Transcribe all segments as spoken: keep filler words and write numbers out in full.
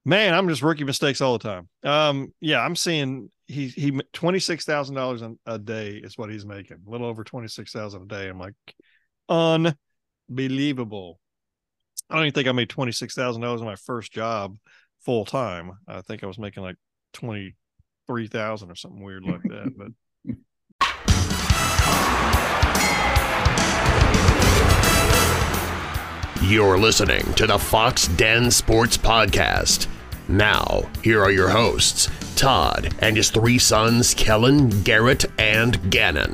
Man, I'm just rookie mistakes all the time. Um, yeah, I'm seeing he he twenty-six thousand dollars a day is what he's making. A little over twenty-six thousand a day. I'm like, unbelievable. I don't even think I made twenty-six thousand dollars in my first job full time. I think I was making like twenty-three thousand or something weird like that. But you're listening to the Fox Den Sports Podcast. Now, here are your hosts, Todd and his three sons, Kellen, Garrett, and Gannon.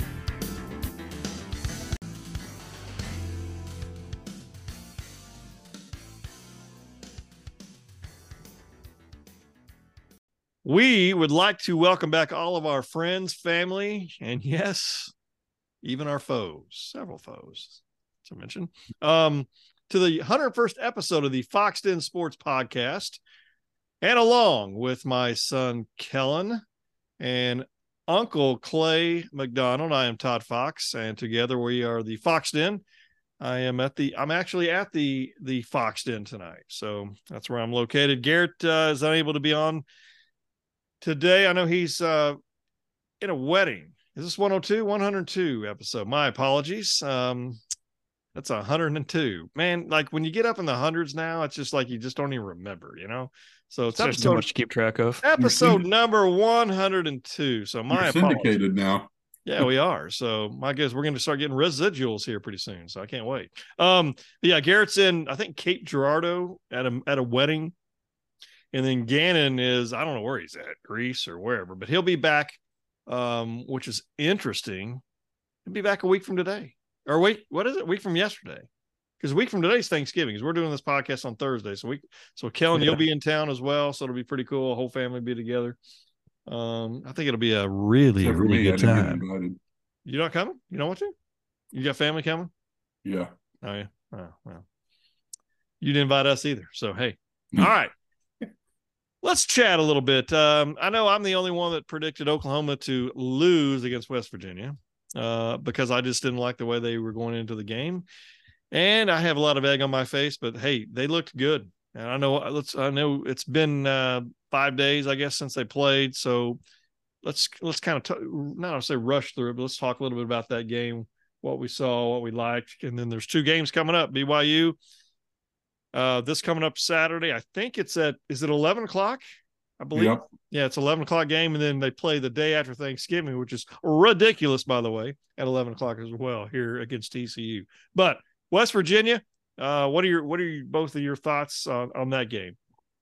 we would like to welcome back all of our friends, family, and yes, even our foes, several foes to mention, um, to the one hundred first episode of the Fox Den Sports Podcast. And along with my son, Kellen, and Uncle Clay McDonald, I am Todd Fox, and together we are the Fox Den. I am at the, I'm actually at the, the Fox Den tonight. So that's where I'm located. Garrett uh, is unable to be on today. I know he's uh, in a wedding. Is this one oh two? one oh two episode. My apologies. Um, that's one hundred two. Man, like when you get up in the hundreds now, it's just like you just don't even remember, you know? So it's There's too much to keep track of. Episode number one hundred two. So my You're syndicated now. Yeah, we are. So my guess we're going to start getting residuals here pretty soon. So I can't wait. Um, yeah, Garrett's in, I think, Cape Girardeau at a at a wedding. And then Gannon is, I don't know where he's at, Greece or wherever, but he'll be back, um, which is interesting. He'll be back a week from today. Or wait, what is it? A week from yesterday. Because a week from today is Thanksgiving, because we're doing this podcast on Thursday. So we, so Kellen, yeah. You'll be in town as well. So it'll be pretty cool. A whole family will be together. Um, I think it'll be a really, Except really me, good time. You're not coming? You don't want to? You got family coming? Yeah. Oh, yeah. Oh, well. You didn't invite us either. So, hey. All right. Let's chat a little bit. Um, I know I'm the only one that predicted Oklahoma to lose against West Virginia uh, because I just didn't like the way they were going into the game. And I have a lot of egg on my face, but hey, they looked good. And I know let's I know it's been uh, five days, I guess, since they played. So let's let's kind of t- not to say rush through it, but let's talk a little bit about that game, what we saw, what we liked, and then there's two games coming up. B Y U, uh, this coming up Saturday. I think it's at is it eleven o'clock? I believe. Yep. Yeah, it's eleven o'clock game, and then they play the day after Thanksgiving, which is ridiculous, by the way, at eleven o'clock as well here against T C U. But West Virginia, uh, what are your what are your, both of your thoughts on, on that game?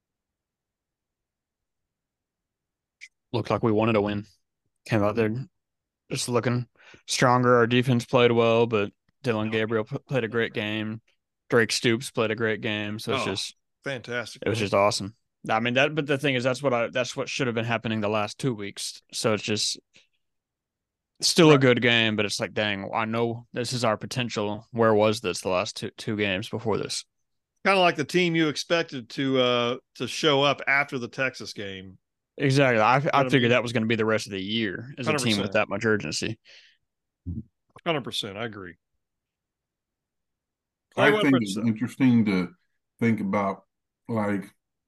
Looked like we wanted to win. Came out there just looking stronger. Our defense played well, but Dylan Gabriel p- played a great game. Drake Stoops played a great game. So it's oh, just fantastic. It was just awesome. I mean that, but the thing is, that's what I that's what should have been happening the last two weeks. So it's just. Still a good game, but it's like, dang, I know this is our potential. Where was this the last two two games before this? Kind of like the team you expected to uh, to show up after the Texas game. Exactly. I, I figured that was going to be the rest of the year as a one hundred percent. Team with that much urgency. one hundred percent. I agree. I think it's interesting to think about, like,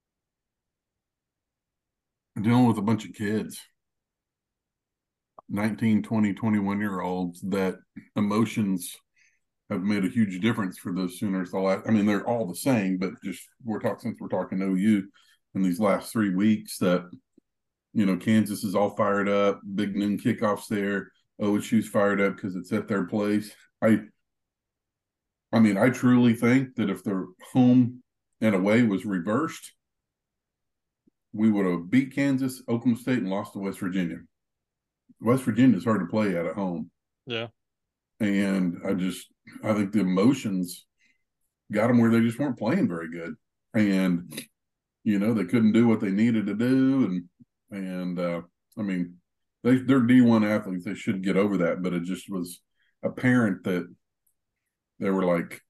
dealing with a bunch of kids. nineteen, twenty, twenty-one year olds that emotions have made a huge difference for the Sooners. I mean, they're all the same, but just we're talking since we're talking O U in these last three weeks that, you know, Kansas is all fired up, big noon kickoffs there. O S U's fired up because it's at their place. I, I mean, I truly think that if the home and away was reversed, we would have beat Kansas, Oklahoma State, and lost to West Virginia. West Virginia is hard to play at at home. Yeah. And I just, I think the emotions got them where they just weren't playing very good. And, you know, they couldn't do what they needed to do. And, and uh, I mean, they, they're D one athletes. They should get over that. But it just was apparent that they were like,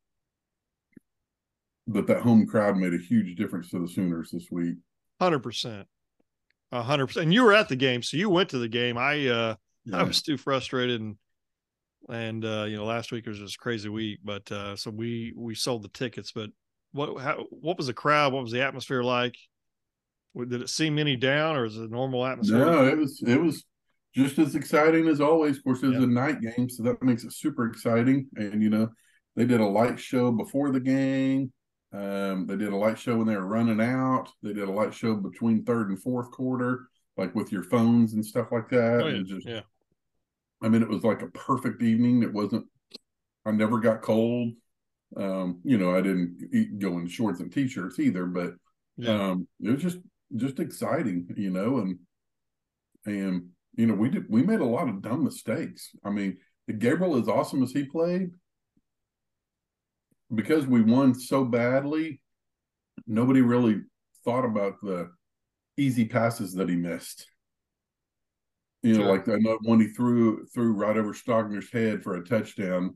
that that home crowd made a huge difference to the Sooners this week. one hundred percent. A hundred percent. And you were at the game, so you went to the game. I uh, yeah. I was too frustrated, and and uh, you know, last week was just a crazy week. But uh, so we we sold the tickets. But what how, what was the crowd? What was the atmosphere like? Did it seem any down, or is it a normal atmosphere? No, it was it was just as exciting as always. Of course, it was Yeah. a night game, so that makes it super exciting. And you know, they did a light show before the game. Um, they did a light show when they were running out. They did a light show between third and fourth quarter, like with your phones and stuff like that. Oh, yeah. And just, yeah. I mean, it was like a perfect evening. It wasn't. I never got cold. Um, you know, I didn't eat, go in shorts and t-shirts either, but Yeah. um, it was just just exciting, you know, and and you know, we did we made a lot of dumb mistakes. I mean, Gabriel, as awesome as he played, because we won so badly, nobody really thought about the easy passes that he missed. You know, Sure. like that one he threw threw right over Stogner's head for a touchdown,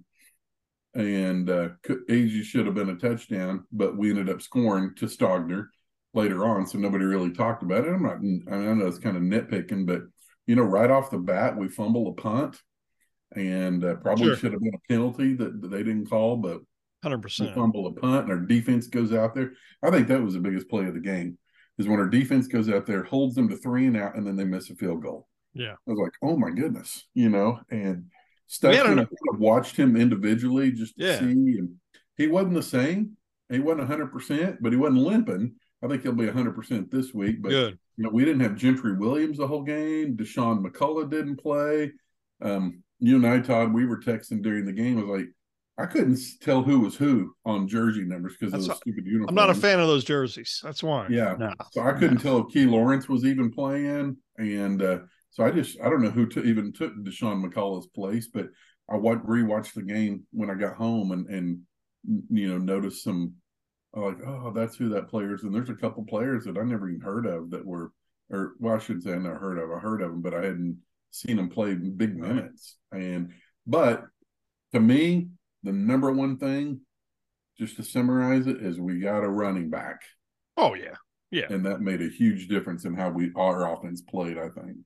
and uh, easy should have been a touchdown, but we ended up scoring to Stogner later on, so nobody really talked about it. I'm not. I mean, I know it's kind of nitpicking, but you know, right off the bat, we fumble a punt, and uh, probably Sure. should have been a penalty that, that they didn't call, but one hundred we percent. fumble a punt, and our defense goes out there. I think that was the biggest play of the game, is when our defense goes out there, holds them to three and out, and then they miss a field goal. Yeah. I was like, oh my goodness, you know, and We had Stuckey, an- I kind of watched him individually just to Yeah. see, and he wasn't the same. He wasn't one hundred percent, but he wasn't limping. I think he'll be one hundred percent this week. But, Good. you know, we didn't have Gentry Williams the whole game. Deshaun McCullough didn't play. Um, you and I, Todd, we were texting during the game. I was like, I couldn't tell who was who on jersey numbers because of That's the what- stupid uniforms. I'm not a fan of those jerseys. That's why. Yeah. No. So I couldn't tell if Key Lawrence was even playing. And uh, so I just, I don't know who to, even took Deshaun McCullough's place, but I wa- rewatched the game when I got home and, and you know, noticed some, like, oh, that's who that player is. And there's a couple players that I never even heard of that were, or well, I shouldn't say I never heard of. I heard of them, but I hadn't seen them play big Right. minutes. And, but to me, the number one thing, just to summarize it, is we got a running back. Oh, yeah. Yeah. And that made a huge difference in how we our offense played, I think.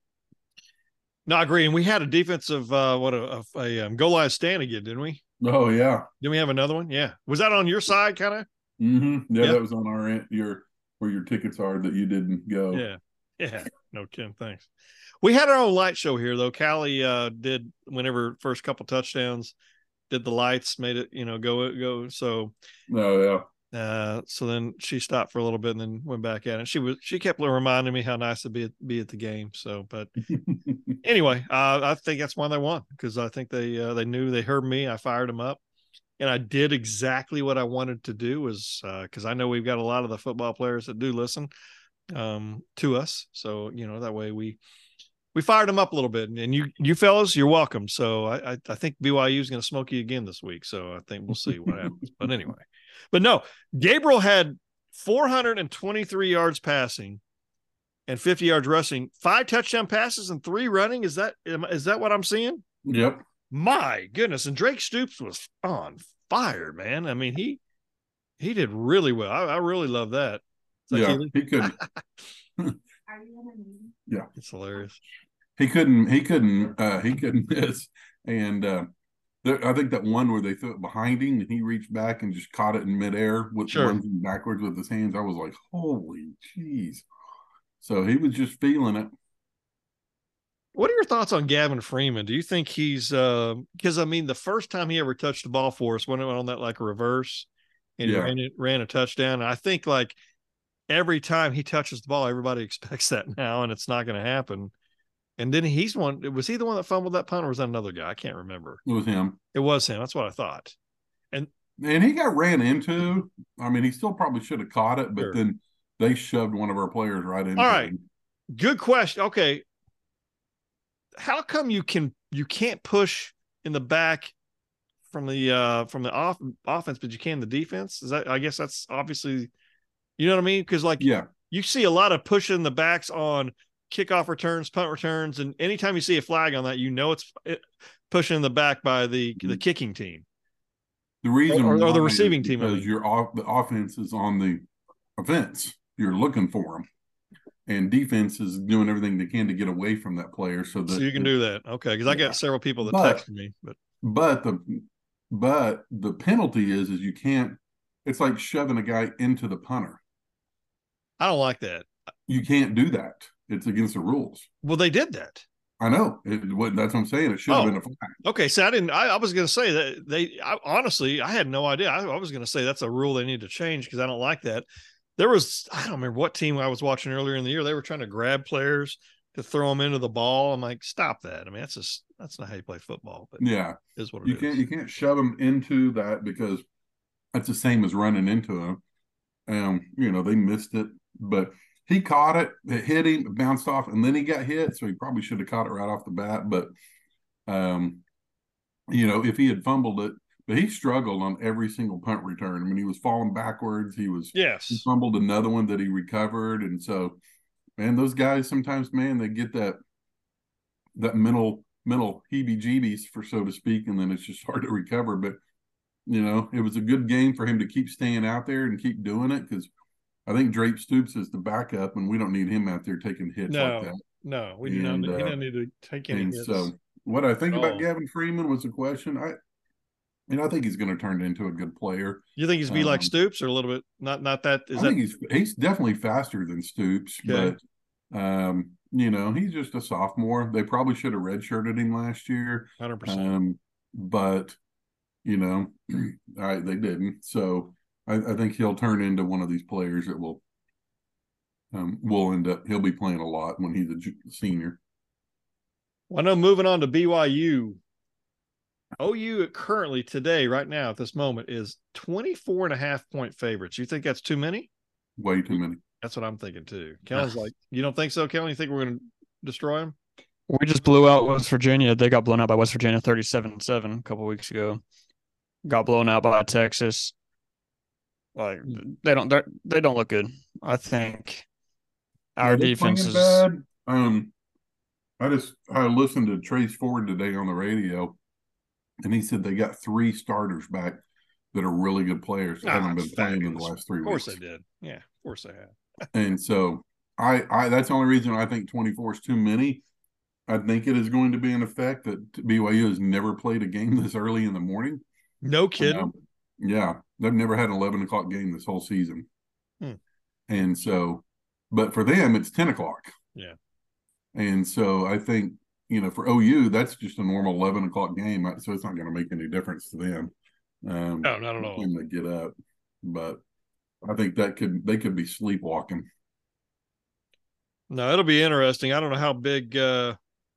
No, I agree. And we had a defensive, uh, what a, a, a um, goal line stand again, didn't we? Oh, yeah. Didn't we have another one? Yeah. Was that on your side, kind of? Mm-hmm. Yeah, Yeah. that was on our end, your where your tickets are that you didn't go. Yeah. Yeah. No, Tim, thanks. We had our own light show here, though. Callie uh, did, whenever first couple touchdowns, did the lights, made it, you know, go, go. So, Oh, yeah. uh, so then she stopped for a little bit and then went back at it. She was, she kept reminding me how nice to be at, be at the game. So, but anyway, uh, I think that's why they won, because I think they, uh, they knew, they heard me. I fired them up. And I did exactly what I wanted to do, was because uh, I know we've got a lot of the football players that do listen um, to us. So, you know, that way we we fired them up a little bit. And you you fellas, you're welcome. So I I, I think B Y U is going to smoke you again this week. So I think we'll see what happens. But anyway, but no, Gabriel had four hundred twenty-three yards passing and fifty yards rushing, five touchdown passes and three running. Is that is that what I'm seeing? Yep. My goodness. And Drake Stoops was on fire, man. I mean, he he did really well. I, I really love that. Is that Yeah. Keely? He couldn't. Are you in a meeting? Yeah. It's hilarious. He couldn't. He couldn't. Uh, he couldn't miss. And uh, there, I think that one where they threw it behind him and he reached back and just caught it in midair with Sure. runs backwards with his hands. I was like, holy jeez. So he was just feeling it. What are your thoughts on Gavin Freeman? Do you think he's uh because I mean the first time he ever touched the ball for us when it went on that like a reverse and Yeah. he ran, it, ran a touchdown. I think like every time he touches the ball, everybody expects that now, and it's not going to happen. And then he's one. Was he the one that fumbled that punt, or was that another guy? I can't remember. It was him. It was him. That's what I thought. And he got ran into. I mean, he still probably should have caught it, but Sure. then they shoved one of our players right into All right. him. Good question. Okay. How come you can you can't push in the back from the uh from the off offense, but you can the defense? Is that I guess that's obviously, you know what I mean? Because like Yeah. you see a lot of pushing the backs on kickoff returns, punt returns, and anytime you see a flag on that, you know it's it, pushing in the back by the the kicking team. The reason Or- or the why is receiving team, I because mean. your off the offense is on the offense. You're looking for them, and defense is doing everything they can to get away from that player. So that So you can do that, okay? Because I Yeah. got several people that But- texted me, but But the but the penalty is is you can't. It's like shoving a guy into the punter. I don't like that. you can't do that. It's against the rules. Well, they did that. I know. It, what, that's what I'm saying. It should Oh. have been a flag. Okay, so I didn't. I, I was going to say that they. I, honestly, I had no idea. I, I was going to say that's a rule they need to change because I don't like that. There was I don't remember what team I was watching earlier in the year. They were trying to grab players to throw them into the ball. I'm like, stop that. I mean, that's just that's not how you play football. But yeah, is what it you is. can't you can't shove them into that because that's the same as running into them. Um, you know, they missed it, but he caught it. It hit him, it bounced off, and then he got hit. So he probably should have caught it right off the bat. But, um, you know, if he had fumbled it, but he struggled on every single punt return. I mean, he was falling backwards. He was yes. He fumbled another one that he recovered, and so, man, those guys sometimes, man, they get that that mental mental heebie-jeebies, for so to speak, and then it's just hard to recover. But you know, it was a good game for him to keep staying out there and keep doing it because I think Drape Stoops is the backup, and we don't need him out there taking hits no, like that. No, we do and, not. He uh, doesn't need to take any and hits. So, what I think Oh. about Gavin Freeman was a question. I, you know, I think he's going to turn into a good player. You think he's be um, like Stoops, or a little bit not? Not that. Is I that... think he's he's definitely faster than Stoops, okay. but um, you know, he's just a sophomore. They probably should have redshirted him last year. one hundred percent. Um, but you know, I, they didn't. So I, I think he'll turn into one of these players that will um, will end up. He'll be playing a lot when he's a senior. Well, I know. Moving on to B Y U. O U currently today, right now at this moment, is twenty-four and a half point favorites. You think that's too many? Way too many. That's what I'm thinking too. Kellen's like, you don't think so, Kellen? You think we're going to destroy them? We just blew out West Virginia. They got blown out by West Virginia thirty-seven seven a couple weeks ago. Got blown out by Texas. Like they don't they don't look good. I think our yeah, defense is bad. Um, I just I listened to Trace Ford today on the radio, and he said they got three starters back that are really good players that ah, haven't been playing in the fabulous. last three weeks. Of course weeks. they did. Yeah, of course they have. And so I, I that's the only reason I think twenty-four is too many. I think it is going to be an effect that B Y U has never played a game this early in the morning. No kidding. Um, yeah, they've never had an eleven o'clock game this whole season. Hmm. And so, but for them, it's ten o'clock. Yeah. And so I think, you know, for O U, that's just a normal eleven o'clock game. So it's not going to make any difference to them. Um, no, not at all. When they get up. But I think that could, they could be sleepwalking. No, it'll be interesting. I don't know how big, uh,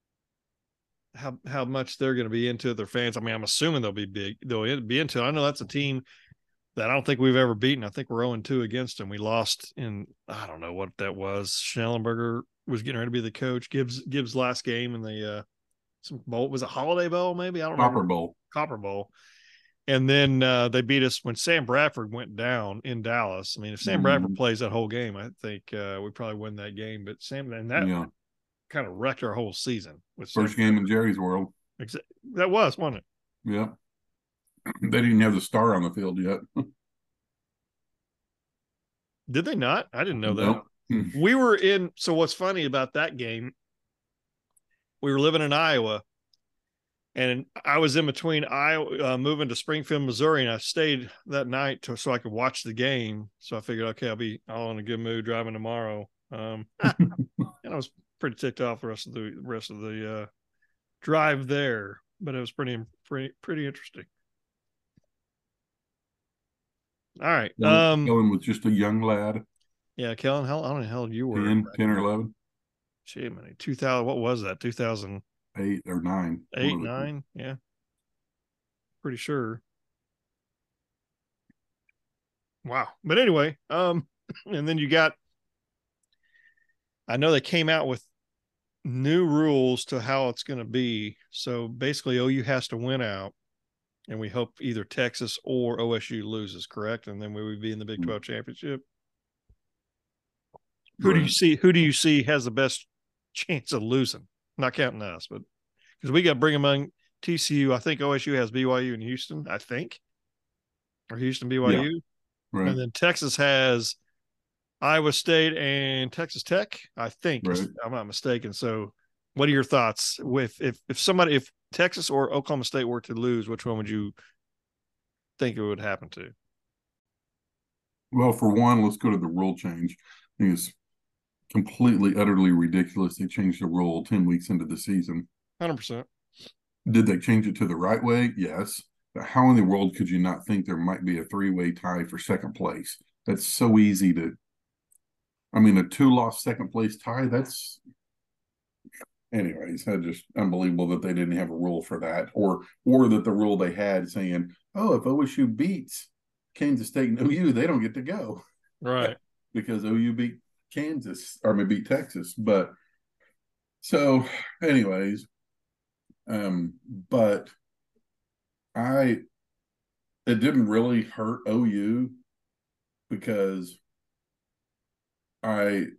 how how much they're going to be into their fans. I mean, I'm assuming they'll be big. They'll be into it. I know that's a team that I don't think we've ever beaten. I think we're oh and two against them. We lost in, I don't know what that was. Schnellenberger was getting ready to be the coach. Gibbs Gibbs last game in the uh, some bowl, was it Holiday Bowl maybe? I don't know. Copper Bowl. Copper Bowl. And then uh, they beat us when Sam Bradford went down in Dallas. I mean, if Sam mm-hmm. Bradford plays that whole game, I think uh, we probably win that game. But Sam and that yeah. kind of wrecked our whole season. With First Sam game in Jerry's world. That was, wasn't it? Yeah. They didn't have the star on the field yet. Did they not? I didn't know that. Nope. We were in. So what's funny about that game? We were living in Iowa. And I was in between Iowa, uh, moving to Springfield, Missouri, and I stayed that night to, so I could watch the game. So I figured, okay, I'll be all in a good mood driving tomorrow. Um, and I was pretty ticked off the rest of the rest of the uh, drive there, but it was pretty pretty pretty interesting. All right, um, Kellen was just a young lad. Yeah, Kellen, how, how the hell you were? ten, ten or eleven. Gee, man, two thousand. What was that? Two thousand. Eight or nine. Eight, nine, yeah. Pretty sure. Wow. But anyway, um, and then you got, I know they came out with new rules to how it's going to be. So basically O U has to win out, and we hope either Texas or O S U loses, correct? And then we would be in the Big twelve championship. Who right. do you see, who do you see has the best chance of losing? Not counting us, but because we got to bring among T C U. I think O S U has B Y U in Houston, I think, or Houston B Y U. Yeah, right. And then Texas has Iowa State and Texas Tech, I think, right. if I'm not mistaken. So what are your thoughts with if, if somebody, if Texas or Oklahoma State were to lose, which one would you think it would happen to? Well, for one, let's go to the rule change. Because completely, utterly ridiculous. They changed the rule ten weeks into the season. one hundred percent. Did they change it to the right way? Yes. But how in the world could you not think there might be a three-way tie for second place? That's so easy to – I mean, a two-loss second-place tie, that's – anyways, that's just unbelievable that they didn't have a rule for that, or or that the rule they had saying, oh, if O S U beats Kansas State and O U, they don't get to go. Right. Because O U beat Kansas, or maybe beat Texas. But so, anyways, um, but I – it didn't really hurt O U because I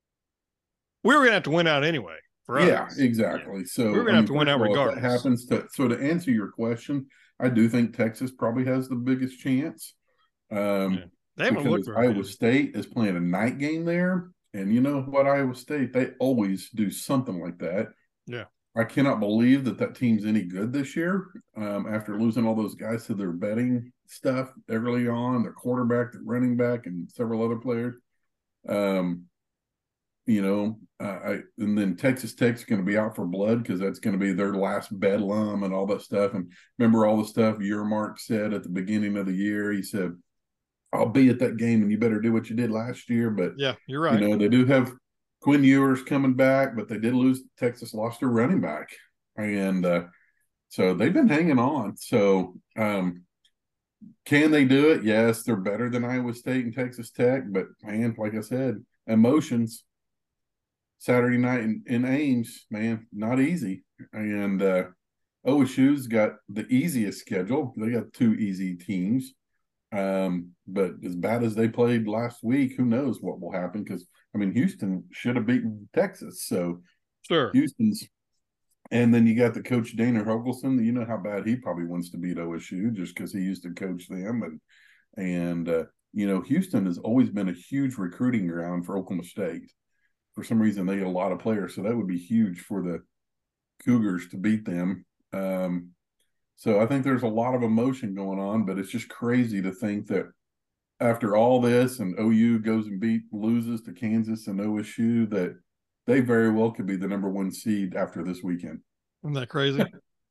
– we were going to have to win out anyway. For us. Yeah, exactly. So we're gonna I have mean, to win out all, regardless. If that happens to so to answer your question, I do think Texas probably has the biggest chance. Um, yeah. They haven't looked because Iowa good. State is playing a night game there, and you know what, Iowa State, they always do something like that. Yeah, I cannot believe that that team's any good this year. Um, after losing all those guys to their betting stuff early on, their quarterback, their running back, and several other players. Um, You know, uh, I and then Texas Tech's going to be out for blood because that's going to be their last bedlam and all that stuff. And remember all the stuff Yermark said at the beginning of the year? He said, I'll be at that game and you better do what you did last year. But, yeah, you're right. You know, they do have Quinn Ewers coming back, but they did lose. Texas lost their running back. And uh, so they've been hanging on. So um, can they do it? Yes, they're better than Iowa State and Texas Tech. But, man, like I said, emotions. Saturday night in, in Ames, man, not easy. And uh, O S U's got the easiest schedule. They got two easy teams. Um, but as bad as they played last week, who knows what will happen? Because, I mean, Houston should have beaten Texas. So, sure. Houston's – and then you got the coach Dana Hogelson. You know how bad he probably wants to beat O S U just because he used to coach them. And, and uh, you know, Houston has always been a huge recruiting ground for Oklahoma State. For some reason, they get a lot of players, so that would be huge for the Cougars to beat them. Um, so I think there's a lot of emotion going on, but it's just crazy to think that after all this and O U goes and beat loses to Kansas and O S U, that they very well could be the number one seed after this weekend. Isn't that crazy?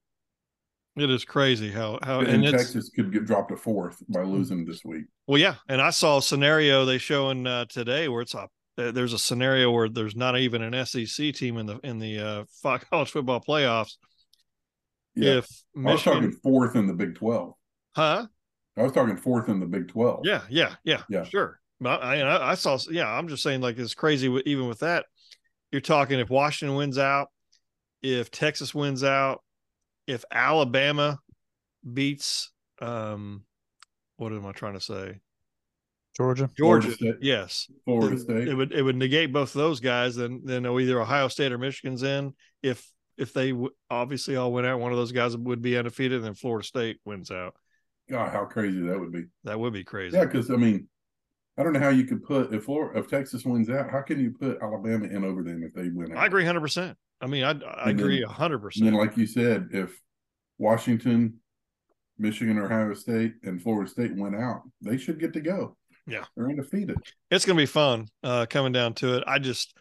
It is crazy how how and, and Texas could get dropped to fourth by losing this week. Well, yeah, and I saw a scenario they showing uh, today where it's a there's a scenario where there's not even an S E C team in the in the uh, college football playoffs. Yeah. If Michigan, I was talking fourth in the Big twelve. Huh? I was talking fourth in the Big twelve. Yeah, yeah, yeah, yeah, sure. But I, I saw, yeah, I'm just saying, like, it's crazy. Even with that, you're talking if Washington wins out, if Texas wins out, if Alabama beats, um, what am I trying to say? Georgia, Georgia, Florida State. yes, Florida it, State. It would it would negate both of those guys. Then then either Ohio State or Michigan's in. If if they w- obviously all went out, one of those guys would be undefeated, and then Florida State wins out. God, how crazy that would be! That would be crazy. Yeah, because I mean, I don't know how you could put if Florida, if Texas wins out, how can you put Alabama in over them if they win out? I agree, hundred percent. I mean, I I And agree then- hundred And percent. then, like you said, if Washington, Michigan, Ohio State, and Florida State went out, they should get to go. Yeah. They're undefeated. It's going to be fun uh, coming down to it. I just,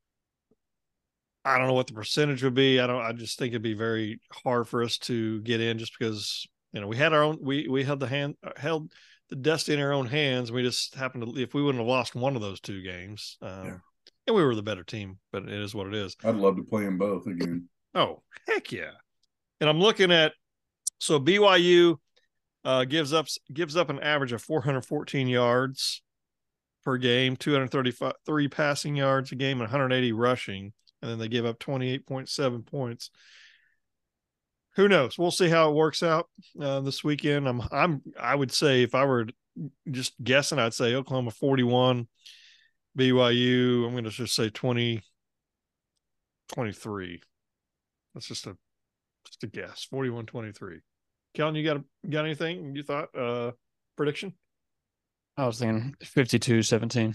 I don't know what the percentage would be. I don't, I just think it'd be very hard for us to get in just because, you know, we had our own, we, we held the hand, held the destiny in our own hands. We just happened to, if we wouldn't have lost one of those two games, um, Yeah. and we were the better team, but it is what it is. I'd love to play them both again. Oh, heck yeah. And I'm looking at, so B Y U uh, gives up, gives up an average of four hundred fourteen yards per game, two hundred thirty-three passing yards a game, and one hundred eighty rushing. And then they give up twenty-eight point seven points. Who knows? We'll see how it works out uh, this weekend. I'm, I'm, I would say if I were just guessing, I'd say Oklahoma forty-one, B Y U. I'm going to just say twenty, twenty-three. That's just a, just a guess. forty-one twenty-three. Kellen, you got a, got anything you thought? Uh, prediction? I was thinking fifty-two seventeen.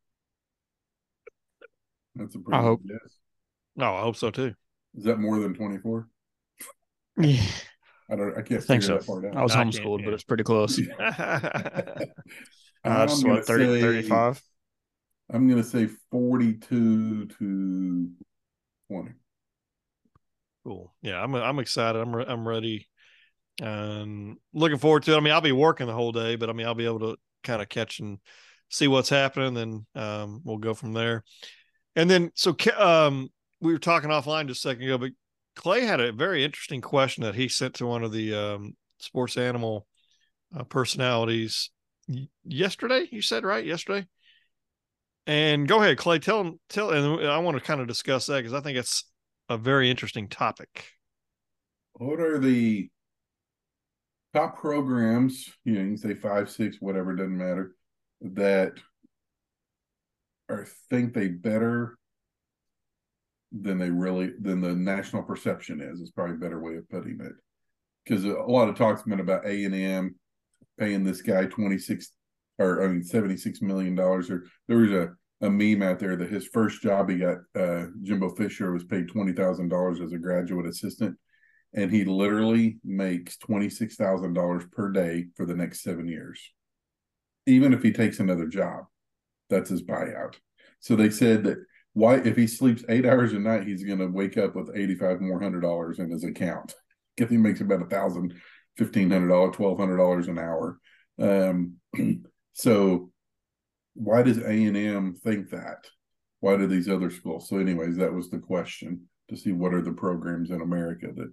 That's a pretty I hope. good guess. No, I hope so too. Is that more than twenty-four? Yeah, I don't. I can't I think figure so. that part out. I was I can't, homeschooled, yeah. but it's pretty close. I Uh, just I'm what, gonna thirty, say- thirty-five? I'm going to say forty-two to twenty. Cool. Yeah, I'm I'm excited. I'm re- I'm ready. And looking forward to it. I mean, I'll be working the whole day, but I mean, I'll be able to kind of catch and see what's happening. Then um, we'll go from there. And then, so um, we were talking offline just a second ago, but Clay had a very interesting question that he sent to one of the um, sports animal uh, personalities yesterday. You said, right? Yesterday. And go ahead, Clay, tell him, tell, and I want to kind of discuss that because I think it's a very interesting topic. What are the top programs, you know, you can say five, six, whatever, doesn't matter, that are think they better than they really than the national perception is is probably a better way of putting it. Because a lot of talk's been about A and M paying this guy twenty-six or I mean seventy-six million dollars. Or there was a, a meme out there that his first job he got, uh, Jimbo Fisher was paid twenty thousand dollars as a graduate assistant. And he literally makes twenty-six thousand dollars per day for the next seven years. Even if he takes another job, that's his buyout. So they said that why, if he sleeps eight hours a night, he's going to wake up with eighty-five more hundred dollars in his account. Because he makes about a thousand, fifteen hundred dollars, twelve hundred dollars an hour. Um, so why does A and M think that? Why do these other schools? So anyways, that was the question, to see what are the programs in America that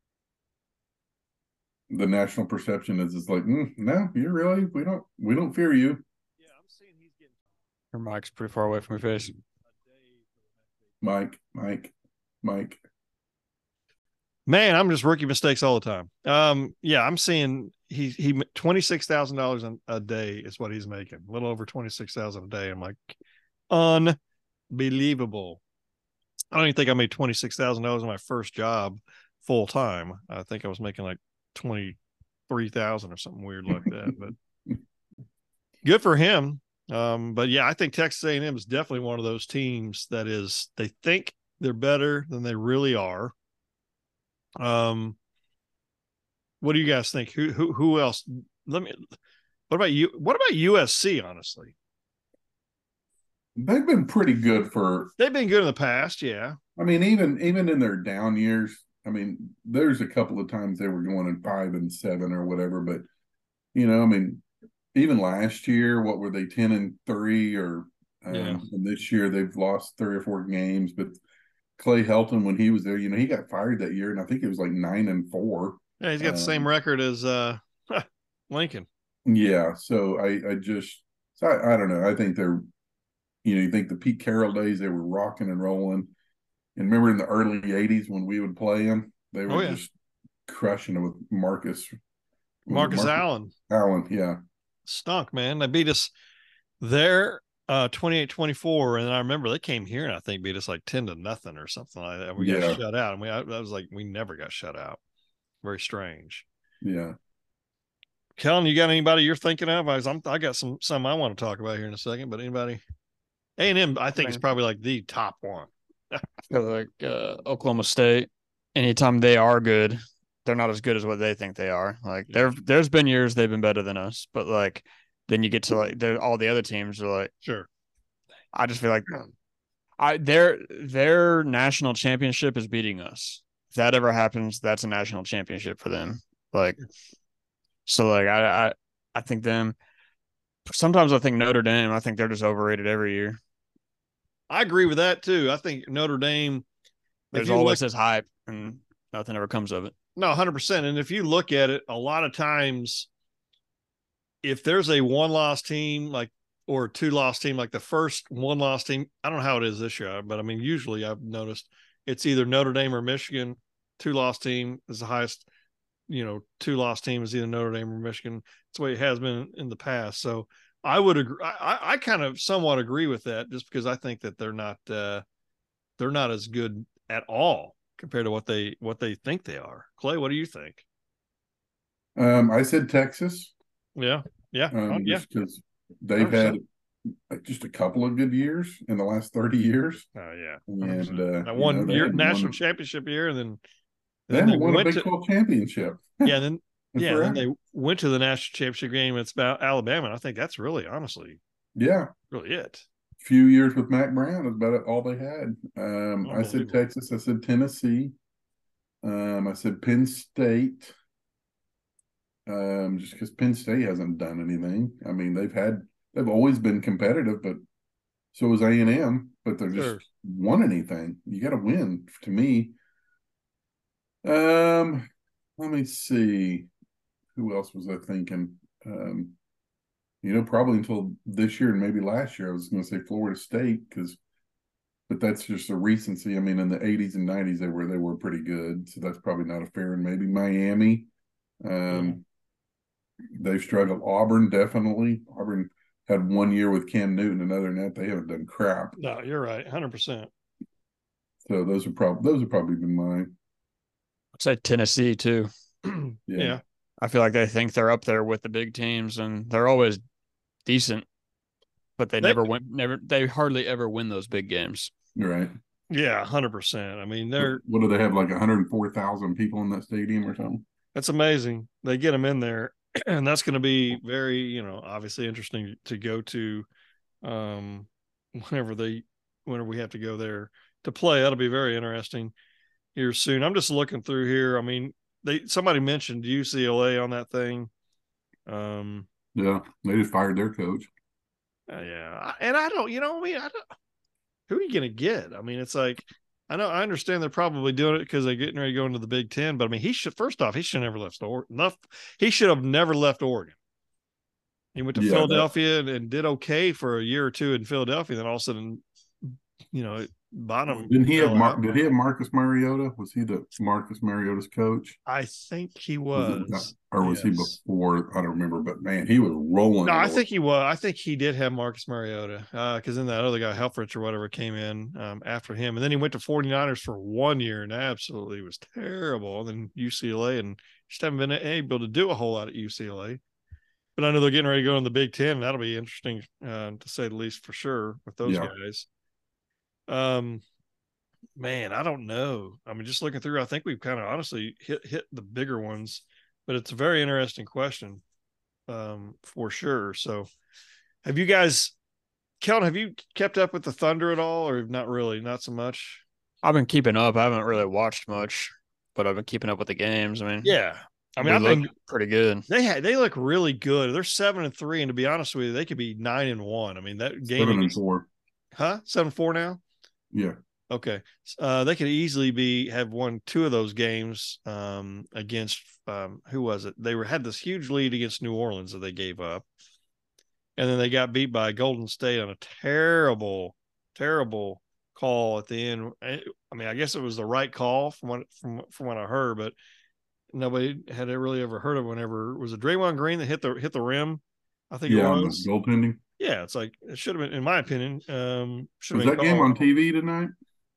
the national perception is it's like, mm, no, you're really, we don't, we don't fear you. Yeah, I'm seeing he's getting Your mic's pretty far away from your face. Mike, Mike, Mike. Man, I'm just rookie mistakes all the time. Um, yeah, I'm seeing he he twenty six thousand dollars a day is what he's making, a little over twenty six thousand a day. I'm like, unbelievable. I don't even think I made twenty six thousand dollars in my first job full time. I think I was making like twenty three thousand or something weird like that. But good for him. Um, but yeah, I think Texas A and M is definitely one of those teams that is they think they're better than they really are. Um, what do you guys think? Who who who else? Let me. What about you? What about U S C? Honestly, They've been pretty good for. They've been good in the past. Yeah. I mean, even even in their down years, I mean, there's a couple of times they were going in five and seven or whatever. But you know, I mean, even last year, what were they, ten and three? Or um, yeah. And this year they've lost three or four games. But Clay Helton, when he was there, you know, he got fired that year, and I think it was like nine and four. Yeah, he's got um, the same record as uh, Lincoln. Yeah, so I, I just, so I, I don't know. I think they're, you know, you think the Pete Carroll days, they were rocking and rolling. And remember in the early eighties when we would play them, they were oh, yeah. just crushing it with Marcus. Marcus, Marcus Allen. Allen, yeah. Stunk, man. They beat us there uh, twenty-eight twenty-four. And I remember they came here and I think beat us like ten to nothing or something like that. We got Yeah. shut out. And we, I, I was like, we never got shut out. Very strange. Yeah. Kellen, you got anybody you're thinking of? I, was, I'm, I got some some I want to talk about here in a second, but anybody? A and M, I think, is probably like the top one. Like uh, Oklahoma State, anytime they are good, they're not as good as what they think they are. Like there, there's been years they've been better than us, but like then you get to like all the other teams are like, sure. I just feel like I their their national championship is beating us. If that ever happens, that's a national championship for them. Like, so like I I, I think them. Sometimes I think Notre Dame. I think they're just overrated every year. I agree with that too. I think Notre Dame. There's always look, this hype, and nothing ever comes of it. No, one hundred percent. And if you look at it, a lot of times, if there's a one-loss team, like or a two-loss team, like the first one-loss team, I don't know how it is this year, but I mean, usually I've noticed it's either Notre Dame or Michigan. Two-loss team is the highest. You know, two-loss team is either Notre Dame or Michigan. It's the way it has been in the past. So I would agree. I, I kind of somewhat agree with that, just because I think that they're not uh, they're not as good at all compared to what they what they think they are. Clay, what do you think? Um, I said Texas. Yeah, yeah, um, oh, yeah. Just because they've had like just a couple of good years in the last thirty years. Oh yeah, and uh, that one you know, year national won, championship year, and then they then haven't they won a went Big to, twelve championship. Yeah, then yeah, forever. then they went to the national championship game. It's about Alabama. And I think that's really, honestly, yeah, really it. few years with Mac Brown is about all they had. Um, I said Unbelievable. Texas. I said Tennessee. Um, I said Penn State. Um, just because Penn State hasn't done anything. I mean, they've had they've always been competitive, but so is A and M. But they're just Sure. won anything. You got to win to me. Um, let me see. Who else was I thinking? Um, you know, probably until this year and maybe last year, I was going to say Florida State because, but that's just a recency. I mean, in the eighties and nineties, they were they were pretty good, so that's probably not a fair. And maybe Miami. Um, yeah. They've struggled. Auburn definitely. Auburn had one year with Cam Newton, and other than that, they haven't done crap. No, you're right, one hundred percent. So those are probably those have probably been mine. I'd say Tennessee too. yeah. yeah. I feel like they think they're up there with the big teams, and they're always decent, but they, they never win. Never, they hardly ever win those big games. Right. Yeah, one hundred percent. I mean, they're what, what do they have? Like one hundred four thousand people in that stadium or something? That's amazing. They get them in there, and that's going to be very, you know, obviously interesting to go to, um, whenever they, whenever we have to go there to play. That'll be very interesting here soon. I'm just looking through here. I mean, they somebody mentioned U C L A on that thing. Um, yeah, they just fired their coach. Uh, yeah, and I don't, you know, I mean, I don't. Who are you going to get? I mean, it's like, I know, I understand they're probably doing it because they're getting ready to go into the Big Ten. But I mean, he should first off, he should have never left Oregon. He should have never left Oregon. He went to yeah, Philadelphia and, and did okay for a year or two in Philadelphia. Then all of a sudden, you know, bottom. Didn't he have Mar- did he have Marcus Mariota? Was he the Marcus Mariota's coach? I think he was, was it, or was yes. he before? I don't remember, but man, he was rolling. No, I think he was. I think he did have Marcus Mariota because uh, then that other guy, Helfrich or whatever, came in um, after him, and then he went to 49ers for one year and absolutely was terrible. And then U C L A, and just haven't been able to do a whole lot at U C L A. But I know they're getting ready to go in the Big Ten. And that'll be interesting uh, to say the least for sure with those yeah. guys. Um, man, I don't know. I mean, just looking through, I think we've kind of honestly hit hit the bigger ones, but it's a very interesting question, um, for sure. So, have you guys, Kelton, have you kept up with the Thunder at all, or not really, not so much? I've been keeping up. I haven't really watched much, but I've been keeping up with the games. I mean, yeah. I mean, I think pretty good. They had, they look really good. They're seven and three, and to be honest with you, they could be nine and one. I mean, that game seven and four, huh? Seven four now. Yeah. Okay. Uh, they could easily be have won two of those games um, against um, who was it? They were had this huge lead against New Orleans that they gave up, and then they got beat by Golden State on a terrible, terrible call at the end. I mean, I guess it was the right call from what from from what I heard, but nobody had really ever heard of it whenever was it Draymond Green that hit the hit the rim. I think yeah, it was goaltending. Yeah, it's like it should have been, in my opinion. Um, should was have that been game called. on T V tonight?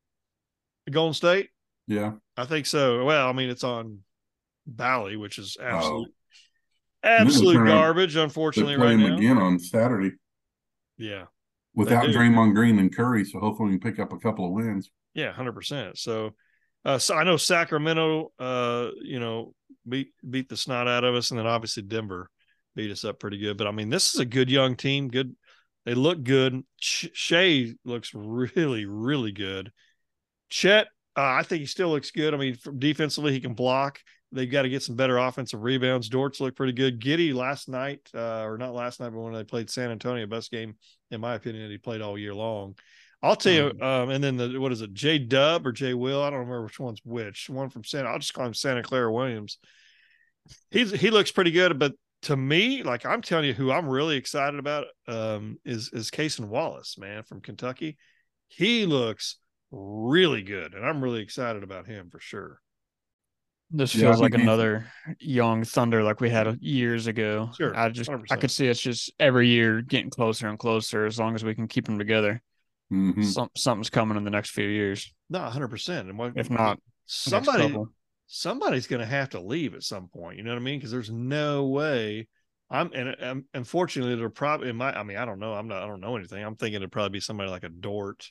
Golden State. Yeah, I think so. Well, I mean, it's on Bally, which is absolute, oh. absolute garbage. Unfortunately, they're playing right now. again on Saturday. Yeah, without Draymond Green and Curry, so hopefully we can pick up a couple of wins. Yeah, hundred percent. So, uh, so I know Sacramento, uh, you know, beat beat the snot out of us, and then obviously Denver beat us up pretty good. But I mean, this is a good young team. Good, they look good. Shea looks really, really good. Chet, uh, I think he still looks good. I mean, from defensively, he can block. They've got to get some better offensive rebounds. Dortz looked pretty good. Giddey last night, uh, or not last night, but when they played San Antonio, best game, in my opinion, that he played all year long. I'll tell you, um, and then the what is it, J Dub or J Will? I don't remember which one's which. One from Santa. I'll just call him Santa Clara Williams. He's he looks pretty good, but to me, like I'm telling you, who I'm really excited about um, is is Cason Wallace, man, from Kentucky. He looks really good, and I'm really excited about him for sure. This feels yeah, like another young Thunder like we had years ago. Sure, I just one hundred percent. I could see it's just every year getting closer and closer as long as we can keep them together. Mm-hmm. Some, something's coming in the next few years. No, one hundred percent. And what, if not, somebody somebody's going to have to leave at some point. You know what I mean? Because there's no way. I'm and, and unfortunately, they're probably in my. I mean, I don't know. I'm not. I don't know anything. I'm thinking it'd probably be somebody like a Dort.